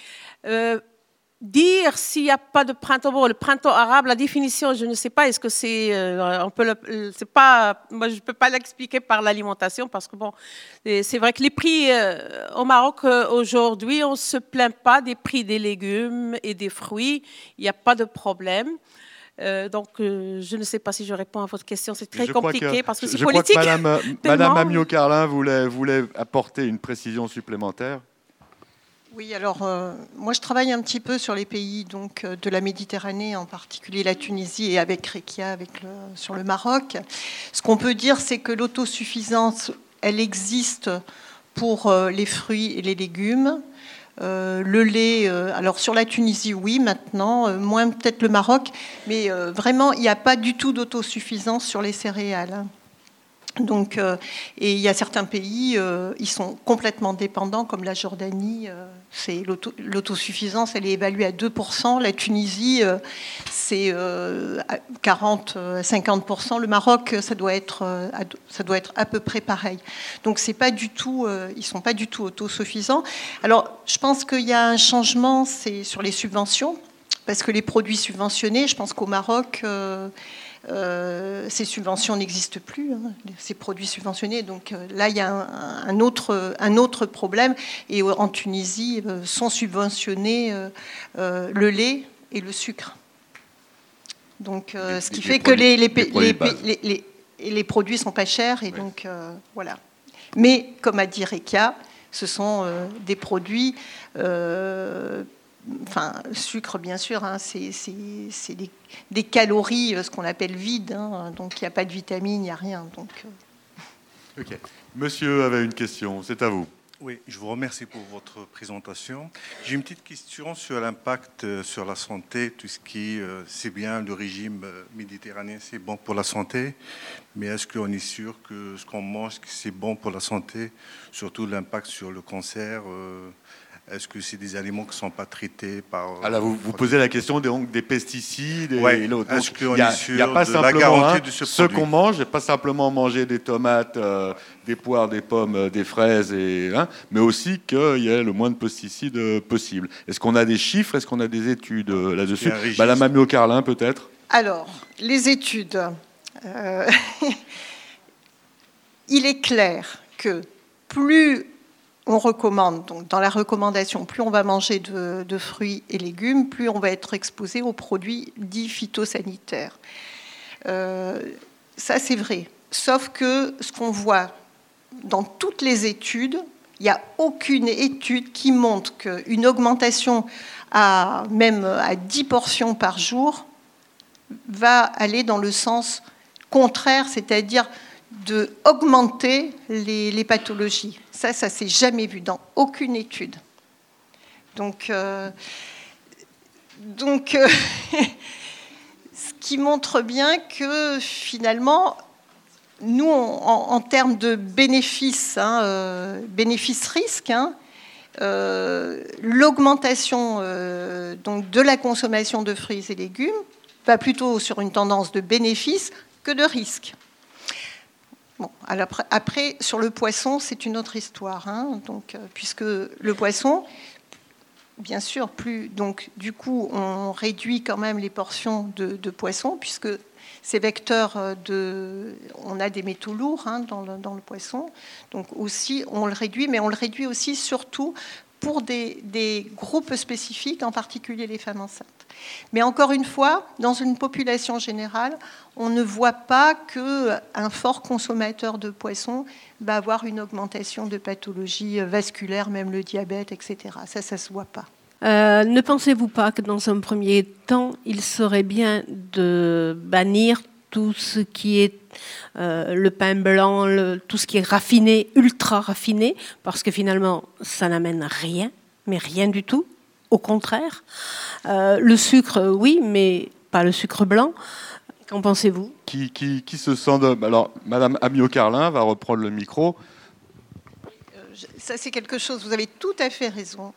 Euh, dire s'il n'y a pas de printemps, bon, le printemps arabe, la définition, je ne sais pas, est-ce que c'est, euh, on peut le, c'est pas, moi je ne peux pas l'expliquer par l'alimentation parce que bon, c'est vrai que les prix euh, au Maroc euh, aujourd'hui, on ne se plaint pas des prix des légumes et des fruits, il n'y a pas de problème. Euh, donc, euh, je ne sais pas si je réponds à votre question. C'est très je compliqué que, parce que c'est je politique. Je crois que Madame, Madame Amiot-Carlin voulait, voulait apporter une précision supplémentaire. Oui, alors euh, moi je travaille un petit peu sur les pays donc, de la Méditerranée, en particulier la Tunisie et avec Rekia, avec le, sur le Maroc. Ce qu'on peut dire, c'est que l'autosuffisance, elle existe pour euh, les fruits et les légumes. Euh, le lait, euh, alors sur la Tunisie, oui, maintenant, euh, moins peut-être le Maroc, mais euh, vraiment, il n'y a pas du tout d'autosuffisance sur les céréales. Donc, euh, et il y a certains pays, euh, ils sont complètement dépendants, comme la Jordanie. Euh, c'est l'auto, l'autosuffisance, elle est évaluée à deux pour cent. La Tunisie, euh, c'est euh, quarante à cinquante pour cent. Le Maroc, ça doit être, euh, ça doit être à peu près pareil. Donc, c'est pas du tout, euh, ils sont pas du tout autosuffisants. Alors, je pense qu'il y a un changement, c'est sur les subventions, parce que les produits subventionnés, je pense qu'au Maroc. Euh, Euh, ces subventions n'existent plus, hein, ces produits subventionnés. Donc euh, là, il y a un, un, autre, un autre problème. Et en Tunisie, euh, sont subventionnés euh, euh, le lait et le sucre. Donc, euh, les, ce qui les fait produits, que les, les, les, les, les, les, les produits ne sont pas chers. Et oui. donc, euh, voilà. Mais, comme a dit Rekia, ce sont euh, des produits... Euh, Enfin, sucre, bien sûr, hein, c'est, c'est, c'est des, des calories, ce qu'on appelle vides. Hein, donc, il n'y a pas de vitamines, il n'y a rien. Donc, euh... Ok. Monsieur avait une question, c'est à vous. Oui, je vous remercie pour votre présentation. J'ai une petite question sur l'impact sur la santé. Tout ce qui, euh, c'est bien, le régime méditerranéen, c'est bon pour la santé. Mais est-ce qu'on est sûr que ce qu'on mange, que c'est bon pour la santé, surtout l'impact sur le cancer euh, Est-ce que c'est des aliments qui ne sont pas traités par... Alors, vous, vous posez la question des, des pesticides et, ouais. et l'autre. Est-ce qu'on y a, est sûr y a pas de simplement, la garantie hein, de ce ce produit. qu'on mange, pas simplement manger des tomates, euh, des poires, des pommes, euh, des fraises, et, hein, mais aussi qu'il y ait le moins de pesticides possible. Est-ce qu'on a des chiffres? Est-ce qu'on a des études euh, là-dessus? Madame Amiot-Carlin, peut-être? Alors, les études. Euh, il est clair que plus... on recommande, donc dans la recommandation, plus on va manger de, de fruits et légumes, plus on va être exposé aux produits dits phytosanitaires. Euh, ça, c'est vrai. Sauf que ce qu'on voit dans toutes les études, il n'y a aucune étude qui montre qu'une augmentation à même à dix portions par jour va aller dans le sens contraire, c'est-à-dire de augmenter les, les pathologies. Ça, ça ne s'est jamais vu dans aucune étude. Donc, euh, donc euh, ce qui montre bien que finalement, nous, on, en, en termes de bénéfices, hein, euh, bénéfices-risques, hein, euh, l'augmentation euh, donc de la consommation de fruits et légumes va plutôt sur une tendance de bénéfice que de risque. Bon, alors après, sur le poisson, c'est une autre histoire, hein, donc, euh, puisque le poisson, bien sûr, plus, donc, du coup, on réduit quand même les portions de, de poisson, puisque ces vecteurs de... On a des métaux lourds hein, dans, le, dans le poisson, donc aussi, on le réduit, mais on le réduit aussi surtout pour des, des groupes spécifiques, en particulier les femmes enceintes. Mais encore une fois, dans une population générale, on ne voit pas qu'un fort consommateur de poissons va avoir une augmentation de pathologies vasculaires, même le diabète, et cetera. Ça, ça ne se voit pas. Euh, ne pensez-vous pas que dans un premier temps, il serait bien de bannir tout ce qui est euh, le pain blanc, le, tout ce qui est raffiné, ultra raffiné, parce que finalement, ça n'amène rien, mais rien du tout, au contraire. Euh, le sucre, oui, mais pas le sucre blanc. Qu'en pensez-vous ? Qui, qui, qui se sent de... Alors, Madame Amiot-Carlin va reprendre le micro. Ça, c'est quelque chose, vous avez tout à fait raison.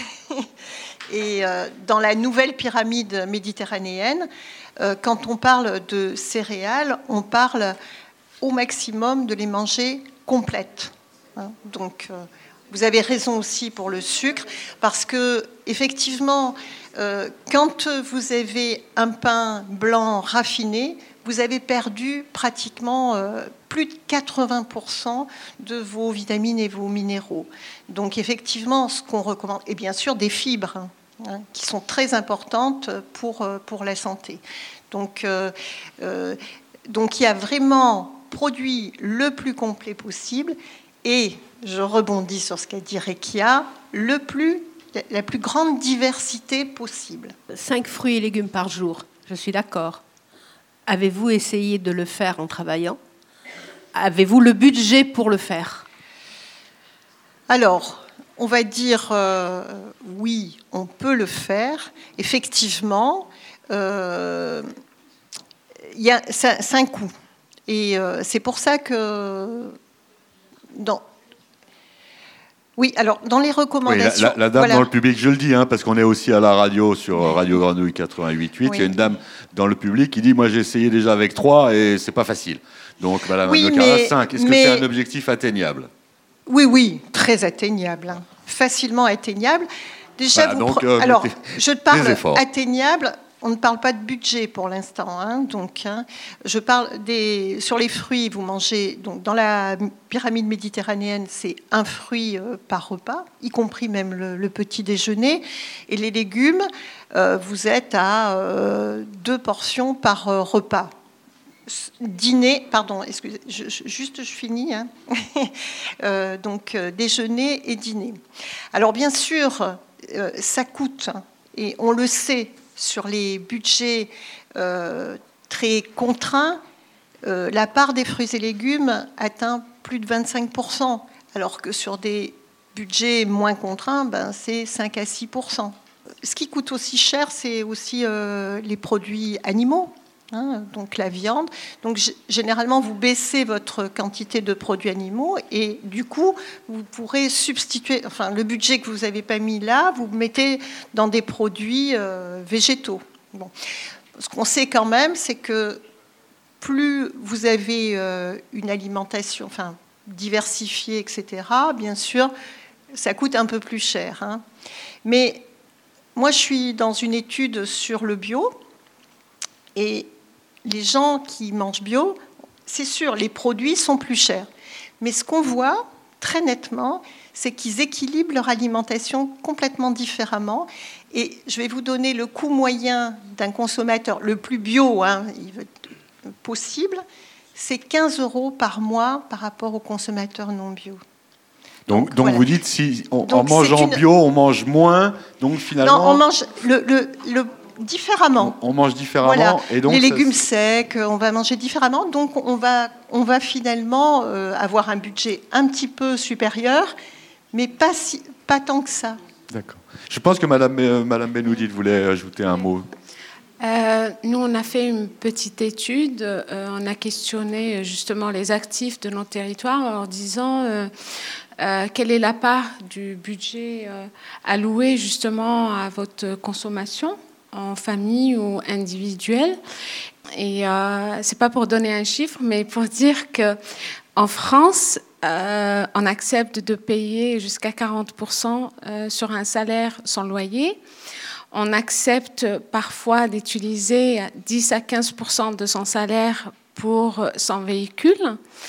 Et euh, dans la nouvelle pyramide méditerranéenne, euh, quand on parle de céréales, on parle au maximum de les manger complètes. Hein. Donc, euh, vous avez raison aussi pour le sucre, parce que effectivement, euh, quand vous avez un pain blanc raffiné, vous avez perdu pratiquement euh, plus de quatre-vingts pour cent de vos vitamines et vos minéraux. Donc effectivement, ce qu'on recommande, et bien sûr des fibres, hein, qui sont très importantes pour, pour la santé. Donc, euh, euh, donc il y a vraiment produit le plus complet possible, et je rebondis sur ce qu'a dit Rekia, le plus, la plus grande diversité possible. Cinq fruits et légumes par jour, je suis d'accord. Avez-vous essayé de le faire en travaillant ? Avez-vous le budget pour le faire ? Alors, on va dire euh, oui, on peut le faire. Effectivement, euh, y a, ça, c'est un coût. Et euh, c'est pour ça que... Dans, Oui, alors dans les recommandations... Oui, la, la, la dame voilà. Dans le public, je le dis, hein, parce qu'on est aussi à la radio sur Radio Grenouille quatre-vingt-huit virgule huit. Oui. Il y a une dame dans le public qui dit « Moi, j'ai essayé déjà avec trois et c'est pas facile. » Donc, Madame oui, Amiot-Carlin, cinq. Est-ce mais... que c'est un objectif atteignable ? Oui, oui, très atteignable. Hein. Facilement atteignable. Déjà, voilà, vous donc, pre... euh, alors, je parle atteignable... On ne parle pas de budget pour l'instant, hein, donc hein, je parle des sur les fruits. Vous mangez donc dans la pyramide méditerranéenne, c'est un fruit euh, par repas, y compris même le, le petit déjeuner. Et les légumes, euh, vous êtes à euh, deux portions par euh, repas. Dîner, pardon, excusez, je, je, juste je finis. Hein. euh, donc euh, déjeuner et dîner. Alors bien sûr, euh, ça coûte et on le sait. Sur les budgets euh, très contraints, euh, la part des fruits et légumes atteint plus de vingt-cinq pour cent, alors que sur des budgets moins contraints, ben, c'est cinq à six pour cent. Ce qui coûte aussi cher, c'est aussi euh, les produits animaux, hein, donc la viande. Donc g- généralement, vous baissez votre quantité de produits animaux et du coup, vous pourrez substituer, enfin le budget que vous n'avez pas mis là, vous mettez dans des produits euh, végétaux. Bon. Ce qu'on sait quand même, c'est que plus vous avez euh, une alimentation, enfin diversifiée, et cetera, bien sûr, ça coûte un peu plus cher. Hein. Mais moi, je suis dans une étude sur le bio et les gens qui mangent bio, c'est sûr, les produits sont plus chers. Mais ce qu'on voit très nettement, c'est qu'ils équilibrent leur alimentation complètement différemment. Et je vais vous donner le coût moyen d'un consommateur, le plus bio hein, possible, c'est quinze euros par mois par rapport au consommateur non bio. Donc, donc, donc voilà. Vous dites, si on, donc, en mangeant une... bio, on mange moins, donc finalement... Non, on mange... Le, le, le différemment. On mange différemment. Voilà. Et donc les ça... légumes secs, on va manger différemment. Donc, on va, on va finalement euh, avoir un budget un petit peu supérieur, mais pas, si, pas tant que ça. D'accord. Je pense que Madame, euh, Madame Benoudit voulait ajouter un mot. Euh, nous, on a fait une petite étude. Euh, on a questionné justement les actifs de nos territoires en leur disant euh, euh, quelle est la part du budget euh, alloué justement à votre consommation en famille ou individuelle. Et euh, c'est pas pour donner un chiffre, mais pour dire que en France, euh, on accepte de payer jusqu'à quarante pour cent euh, sur un salaire sans loyer. On accepte parfois d'utiliser dix à quinze pour cent de son salaire pour son véhicule.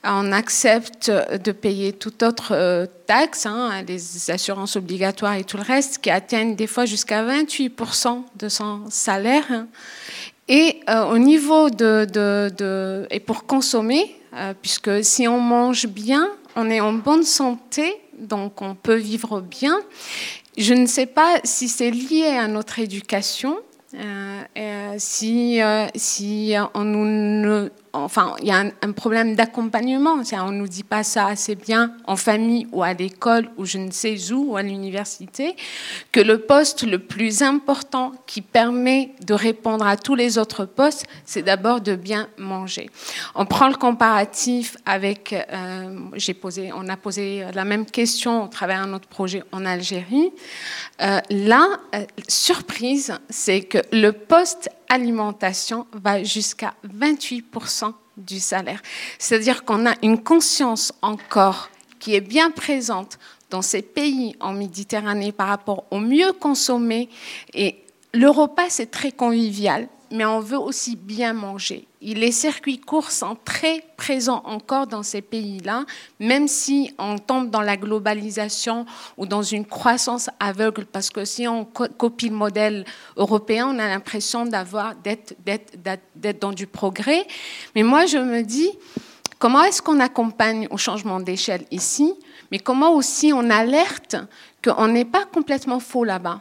on accepte de payer toute autre euh, taxe, hein, les assurances obligatoires et tout le reste, qui atteignent des fois jusqu'à vingt-huit pour cent de son salaire. Hein. Et euh, au niveau de, de, de... Et pour consommer, euh, puisque si on mange bien, on est en bonne santé, donc on peut vivre bien. Je ne sais pas si c'est lié à notre éducation, euh, euh, si, euh, si on nous... Enfin, il y a un, un problème d'accompagnement. On ne nous dit pas ça assez bien en famille ou à l'école ou je ne sais où, ou à l'université, que le poste le plus important qui permet de répondre à tous les autres postes, c'est d'abord de bien manger. On prend le comparatif avec... Euh, j'ai posé, on a posé la même question au travers d'un autre projet en Algérie. Euh, là, euh, surprise, c'est que le poste alimentation va jusqu'à vingt-huit pour cent du salaire. C'est-à-dire qu'on a une conscience encore qui est bien présente dans ces pays en Méditerranée par rapport au mieux consommer. Et le repas, c'est très convivial, mais on veut aussi bien manger. Et les circuits courts sont très présents encore dans ces pays-là, même si on tombe dans la globalisation ou dans une croissance aveugle, parce que si on copie le modèle européen, on a l'impression d'avoir, d'être, d'être, d'être dans du progrès. Mais moi, je me dis, comment est-ce qu'on accompagne au changement d'échelle ici, mais comment aussi on alerte qu'on n'est pas complètement faux là-bas.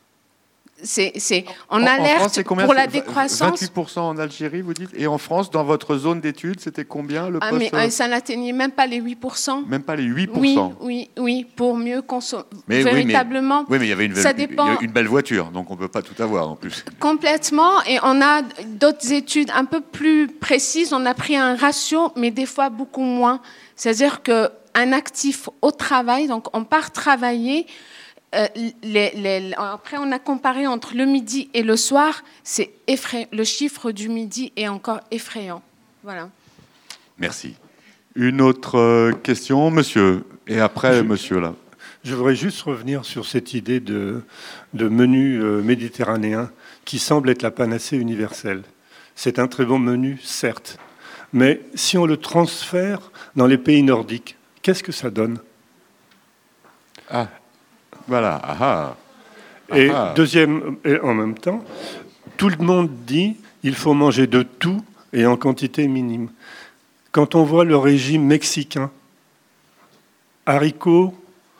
C'est, c'est, on en, alerte en France, c'est combien, pour la décroissance. vingt-huit pour cent en Algérie, vous dites. Et en France, dans votre zone d'études, c'était combien le ah, poste mais, euh, ça n'atteignait même pas les huit pour cent. Même pas les huit pour cent. Oui, oui, oui, pour mieux consommer. Mais véritablement. Oui, mais, oui, mais il y avait une, ça une, dépend... une belle voiture, donc on ne peut pas tout avoir en plus. Complètement. Et on a d'autres études un peu plus précises. On a pris un ratio, mais des fois beaucoup moins. C'est-à-dire qu'un actif au travail, donc on part travailler. Euh, les, les, après, on a comparé entre le midi et le soir. C'est effrayant. Le chiffre du midi est encore effrayant. Voilà. Merci. Une autre question, monsieur. Et après, je, monsieur, là. Je voudrais juste revenir sur cette idée de, de menu euh, méditerranéen qui semble être la panacée universelle. C'est un très bon menu, certes. Mais si on le transfère dans les pays nordiques, qu'est-ce que ça donne ? Ah Voilà. Ah, ah. Et ah. deuxième, et en même temps, tout le monde dit qu'il faut manger de tout et en quantité minime. Quand on voit le régime mexicain, haricots,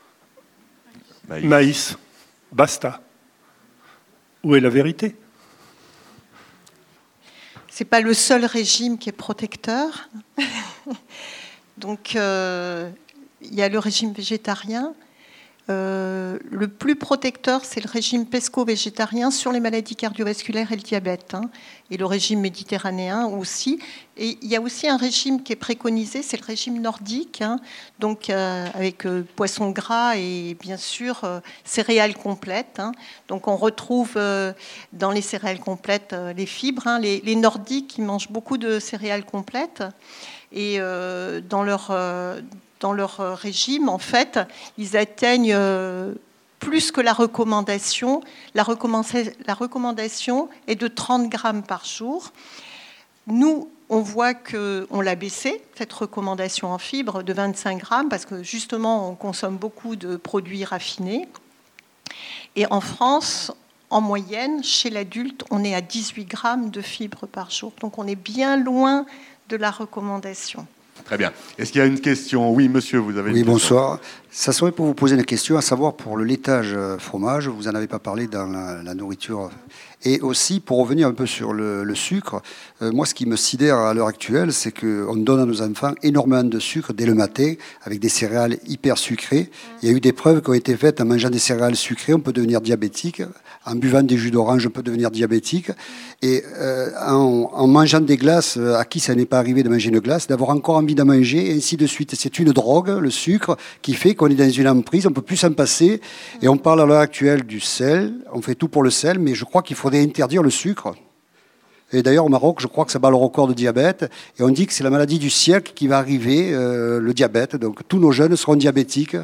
maïs, maïs basta. Où est la vérité ? C'est pas le seul régime qui est protecteur. Donc, euh, il y a le régime végétarien. Euh, le plus protecteur, c'est le régime pesco-végétarien sur les maladies cardiovasculaires et le diabète, hein, et le régime méditerranéen aussi. Et il y a aussi un régime qui est préconisé, c'est le régime nordique, hein, donc euh, avec euh, poisson gras et bien sûr euh, céréales complètes. Hein. Donc on retrouve euh, dans les céréales complètes euh, les fibres. Hein, les, les Nordiques, ils mangent beaucoup de céréales complètes et euh, dans leur euh, dans leur régime, en fait, ils atteignent plus que la recommandation. La recommandation est de trente grammes par jour. Nous, on voit qu'on l'a baissé, cette recommandation en fibres, de vingt-cinq grammes, parce que justement, on consomme beaucoup de produits raffinés. Et en France, en moyenne, chez l'adulte, on est à dix-huit grammes de fibres par jour. Donc, on est bien loin de la recommandation. Très bien. Est-ce qu'il y a une question ? Oui, monsieur, vous avez une Oui, question. bonsoir. Ça serait pour vous poser une question, à savoir pour le laitage fromage, vous n'en avez pas parlé dans la, la nourriture. Et aussi, pour revenir un peu sur le, le sucre, euh, moi, ce qui me sidère à l'heure actuelle, c'est qu'on donne à nos enfants énormément de sucre dès le matin, avec des céréales hyper sucrées. Il y a eu des preuves qui ont été faites en mangeant des céréales sucrées, on peut devenir diabétique. En buvant des jus d'orange, on peut devenir diabétique. Et euh, en, en mangeant des glaces, à qui ça n'est pas arrivé de manger une glace, d'avoir encore envie de manger, et ainsi de suite. C'est une drogue, le sucre, qui fait qu'on est dans une emprise, on ne peut plus s'en passer. Et on parle à l'heure actuelle du sel, on fait tout pour le sel, mais je crois qu'il faudrait interdire le sucre. Et d'ailleurs, au Maroc, je crois que ça bat le record de diabète. Et on dit que c'est la maladie du siècle qui va arriver, euh, le diabète. Donc tous nos jeunes seront diabétiques.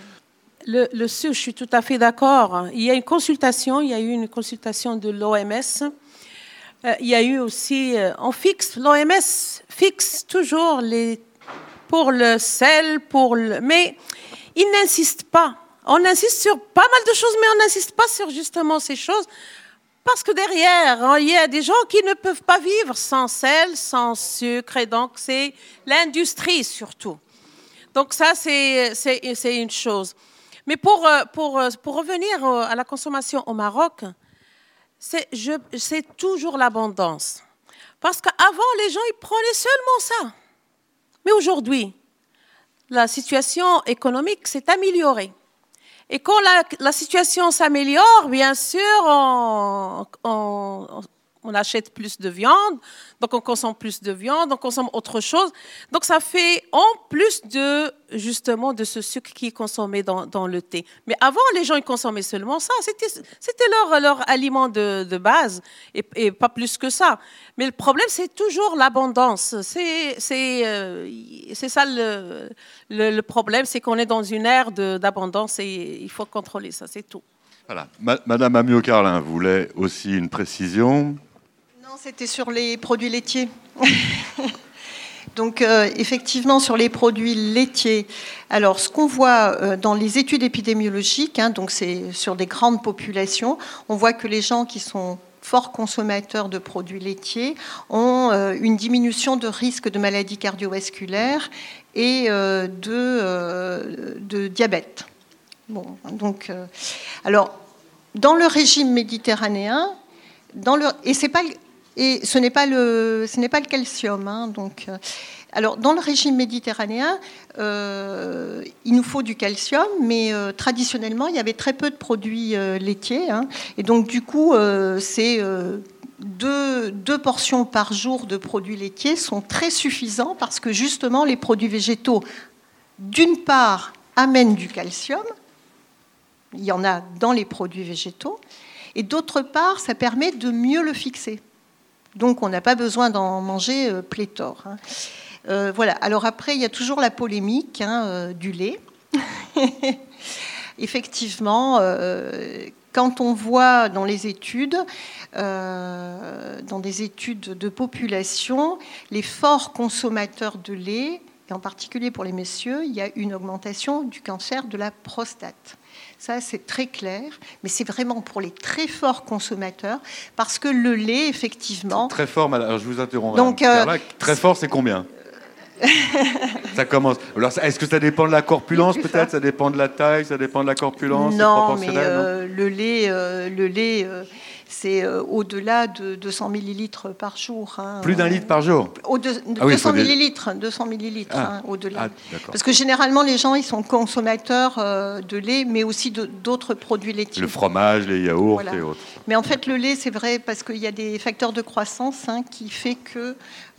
Le, le sucre, je suis tout à fait d'accord. Il y a une consultation, il y a eu une consultation de l'O M S. Euh, il y a eu aussi, euh, on fixe, l'O M S fixe toujours les pour le sel, pour le... mais ils n'insistent pas. On insiste sur pas mal de choses, mais on n'insiste pas sur justement ces choses, parce que derrière, il y a des gens qui ne peuvent pas vivre sans sel, sans sucre, et donc c'est l'industrie surtout. Donc ça, c'est, c'est, c'est une chose. Mais pour, pour, pour revenir à la consommation au Maroc, c'est, je, c'est toujours l'abondance. Parce qu'avant, les gens, ils prenaient seulement ça. Mais aujourd'hui, la situation économique s'est améliorée. Et quand la, la situation s'améliore, bien sûr, on, on, on achète plus de viande, donc on consomme plus de viande, on consomme autre chose. Donc ça fait en plus de, justement, de ce sucre qui est consommé dans, dans le thé. Mais avant, les gens ils consommaient seulement ça. C'était, c'était leur, leur aliment de, de base et, et pas plus que ça. Mais le problème, c'est toujours l'abondance. C'est, c'est, euh, c'est ça le, le, le problème, c'est qu'on est dans une ère de, d'abondance et il faut contrôler ça, c'est tout. Voilà. Ma- Madame Amiot-Carlin voulait aussi une précision. Non, c'était sur les produits laitiers. Donc, euh, effectivement, sur les produits laitiers, alors ce qu'on voit euh, dans les études épidémiologiques, hein, donc c'est sur des grandes populations, on voit que les gens qui sont forts consommateurs de produits laitiers ont euh, une diminution de risque de maladies cardiovasculaires et euh, de, euh, de diabète. Bon, donc, euh, alors, dans le régime méditerranéen, dans le, et c'est pas et ce n'est pas le ce n'est pas le calcium, hein, donc. Euh, alors, dans le régime méditerranéen, euh, il nous faut du calcium, mais euh, traditionnellement, il y avait très peu de produits euh, laitiers. Hein, et donc, du coup, euh, c'est euh, deux, deux portions par jour de produits laitiers sont très suffisants parce que, justement, les produits végétaux, d'une part, amènent du calcium. Il y en a dans les produits végétaux. Et d'autre part, ça permet de mieux le fixer. Donc, on n'a pas besoin d'en manger euh, pléthore. Hein. Euh, voilà. Alors après, il y a toujours la polémique hein, euh, du lait. Effectivement, euh, quand on voit dans les études, euh, dans des études de population, les forts consommateurs de lait, et en particulier pour les messieurs, il y a une augmentation du cancer de la prostate. Ça, c'est très clair, mais c'est vraiment pour les très forts consommateurs, parce que le lait, effectivement... Très fort, madame. Alors, je vous interromps. Donc, euh, très fort, c'est combien? Ça commence. Alors, est-ce que ça dépend de la corpulence, peut-être? Ça dépend de la taille, ça dépend de la corpulence? Non, mais euh, non le lait, euh, le lait euh, c'est euh, au-delà de deux cents millilitres par jour. Hein, Plus d'un litre par jour? Au de, de ah oui, deux cents millilitres, deux cents millilitres ah, hein, au-delà. Ah, Parce que généralement, les gens, ils sont consommateurs euh, de lait, mais aussi de, d'autres produits laitiers. Le fromage, les yaourts voilà. et autres. Mais en fait, le lait, c'est vrai, parce qu'il y a des facteurs de croissance hein, qui fait que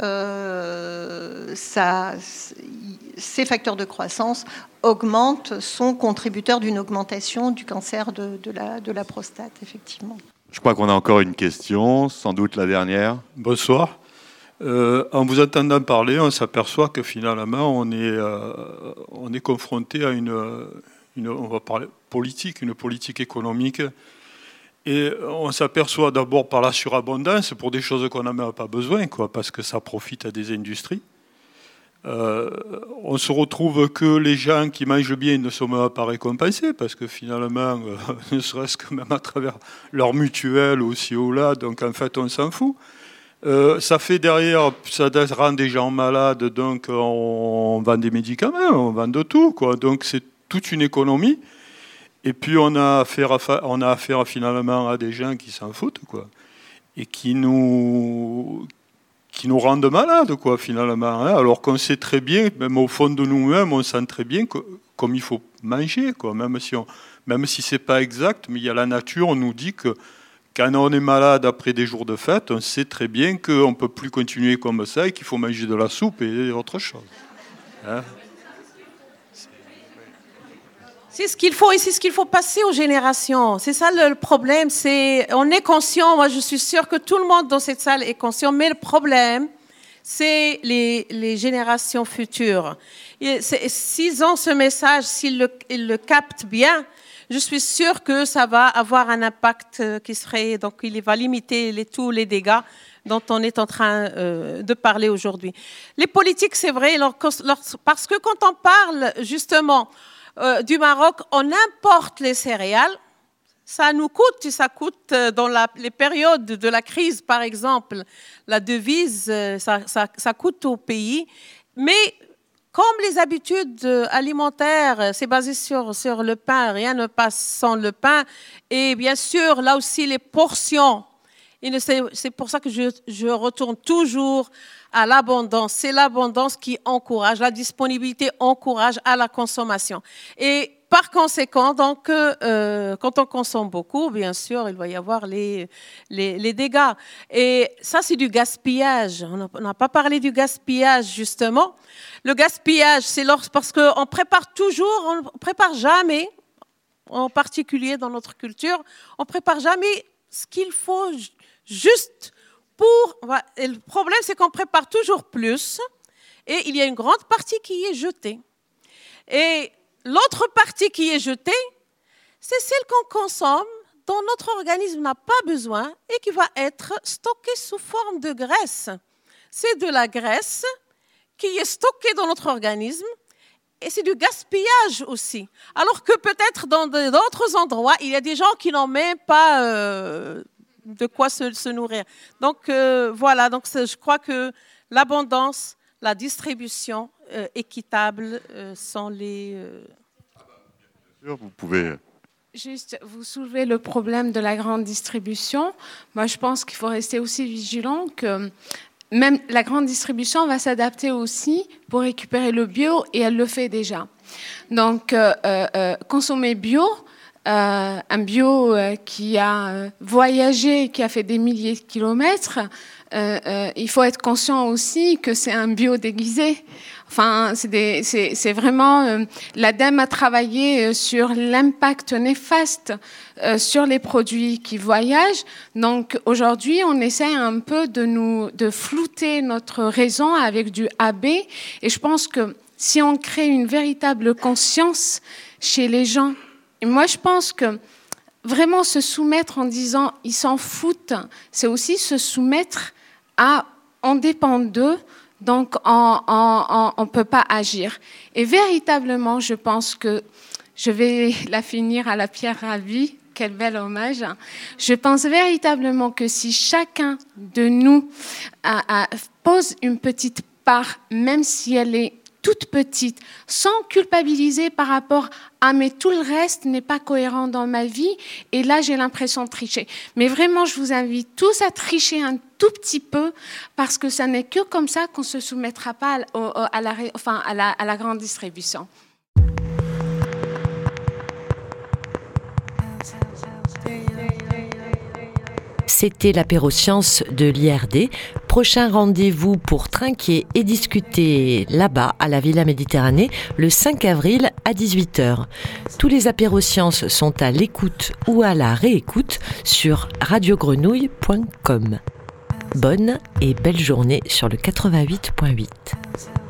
euh, ça, ces facteurs de croissance augmentent, sont contributeurs d'une augmentation du cancer de, de, la, de la prostate, effectivement. Je crois qu'on a encore une question, sans doute la dernière. Bonsoir. Euh, en vous entendant parler, on s'aperçoit que finalement, on est, euh, on est confronté à une, une, on va parler politique, une politique économique. Et on s'aperçoit d'abord par la surabondance pour des choses qu'on n'a même pas besoin, quoi, parce que ça profite à des industries. Euh, on se retrouve que les gens qui mangent bien ne sont même pas récompensés parce que finalement, euh, ne serait-ce que même à travers leur mutuelle aussi ou là, donc en fait on s'en fout. Euh, ça fait derrière, ça rend des gens malades, donc on, on vend des médicaments, on vend de tout, quoi. Donc c'est toute une économie. Et puis on a affaire, à, on a affaire finalement à des gens qui s'en foutent, quoi, et qui nous qui nous rendent malades, quoi, finalement. Hein, alors qu'on sait très bien, même au fond de nous-mêmes, on sent très bien que, comme il faut manger, quoi, même si on, même si c'est pas exact, mais il y a la nature, on nous dit que quand on est malade après des jours de fête, on sait très bien qu'on ne peut plus continuer comme ça et qu'il faut manger de la soupe et autre chose. Hein? C'est ce qu'il faut et c'est ce qu'il faut passer aux générations. C'est ça le problème. C'est, on est conscient, moi je suis sûre que tout le monde dans cette salle est conscient, mais le problème, c'est les, les générations futures. Et s'ils ont ce message, s'ils le, ils le captent bien, je suis sûre que ça va avoir un impact qui serait, donc il va limiter les, tous les dégâts dont on est en train euh, de parler aujourd'hui. Les politiques, c'est vrai, parce que quand on parle justement euh, du Maroc, on importe les céréales. Ça nous coûte, ça coûte dans la, les périodes de la crise, par exemple, la devise, ça, ça, ça coûte au pays. Mais comme les habitudes alimentaires, c'est basé sur, sur le pain, rien ne passe sans le pain. Et bien sûr, là aussi, les portions. Et c'est pour ça que je, je retourne toujours à l'abondance. C'est l'abondance qui encourage, la disponibilité encourage à la consommation. Et par conséquent, donc, euh, quand on consomme beaucoup, bien sûr, il va y avoir les, les, les dégâts. Et ça, c'est du gaspillage. On n'a pas parlé du gaspillage, justement. Le gaspillage, c'est parce qu'on prépare toujours, on ne prépare jamais, en particulier dans notre culture, on ne prépare jamais ce qu'il faut juste pour... Et le problème, c'est qu'on prépare toujours plus et il y a une grande partie qui est jetée. Et l'autre partie qui est jetée, c'est celle qu'on consomme, dont notre organisme n'a pas besoin et qui va être stockée sous forme de graisse. C'est de la graisse qui est stockée dans notre organisme et c'est du gaspillage aussi. Alors que peut-être dans d'autres endroits, il y a des gens qui n'ont même pas euh, de quoi se, se nourrir. Donc euh, voilà, donc je crois que l'abondance, la distribution euh, équitable euh, sont les... Euh... Vous pouvez... Juste, vous soulevez le problème de la grande distribution. Moi, je pense qu'il faut rester aussi vigilant que même la grande distribution va s'adapter aussi pour récupérer le bio et elle le fait déjà. Donc, euh, euh, consommer bio, euh, un bio euh, qui a euh, voyagé, qui a fait des milliers de kilomètres, euh, euh, il faut être conscient aussi que c'est un bio déguisé. Enfin, c'est, des, c'est, c'est vraiment... Euh, L'ADEME a travaillé sur l'impact néfaste euh, sur les produits qui voyagent. Donc, aujourd'hui, on essaie un peu de, nous, de flouter notre raison avec du A B. Et je pense que si on crée une véritable conscience chez les gens... Et moi, je pense que vraiment se soumettre en disant « ils s'en foutent », c'est aussi se soumettre à « on dépend d'eux ». Donc, on ne peut pas agir. Et véritablement, je pense que je vais la finir à la Pierre Rabhi. Quel bel hommage. Je pense véritablement que si chacun de nous a, a, pose une petite part, même si elle est toute petite, sans culpabiliser par rapport à « mais tout le reste n'est pas cohérent dans ma vie et là j'ai l'impression de tricher ». Mais vraiment, je vous invite tous à tricher un tout petit peu parce que ça n'est que comme ça qu'on ne se soumettra pas à, à, la, enfin, à, la, à la grande distribution. C'était l'apéro science de l'I R D. Prochain rendez-vous pour trinquer et discuter là-bas, à la Villa Méditerranée, le cinq avril à dix-huit heures. Tous les apéros sciences sont à l'écoute ou à la réécoute sur radio grenouille point com. Bonne et belle journée sur le quatre-vingt-huit point huit.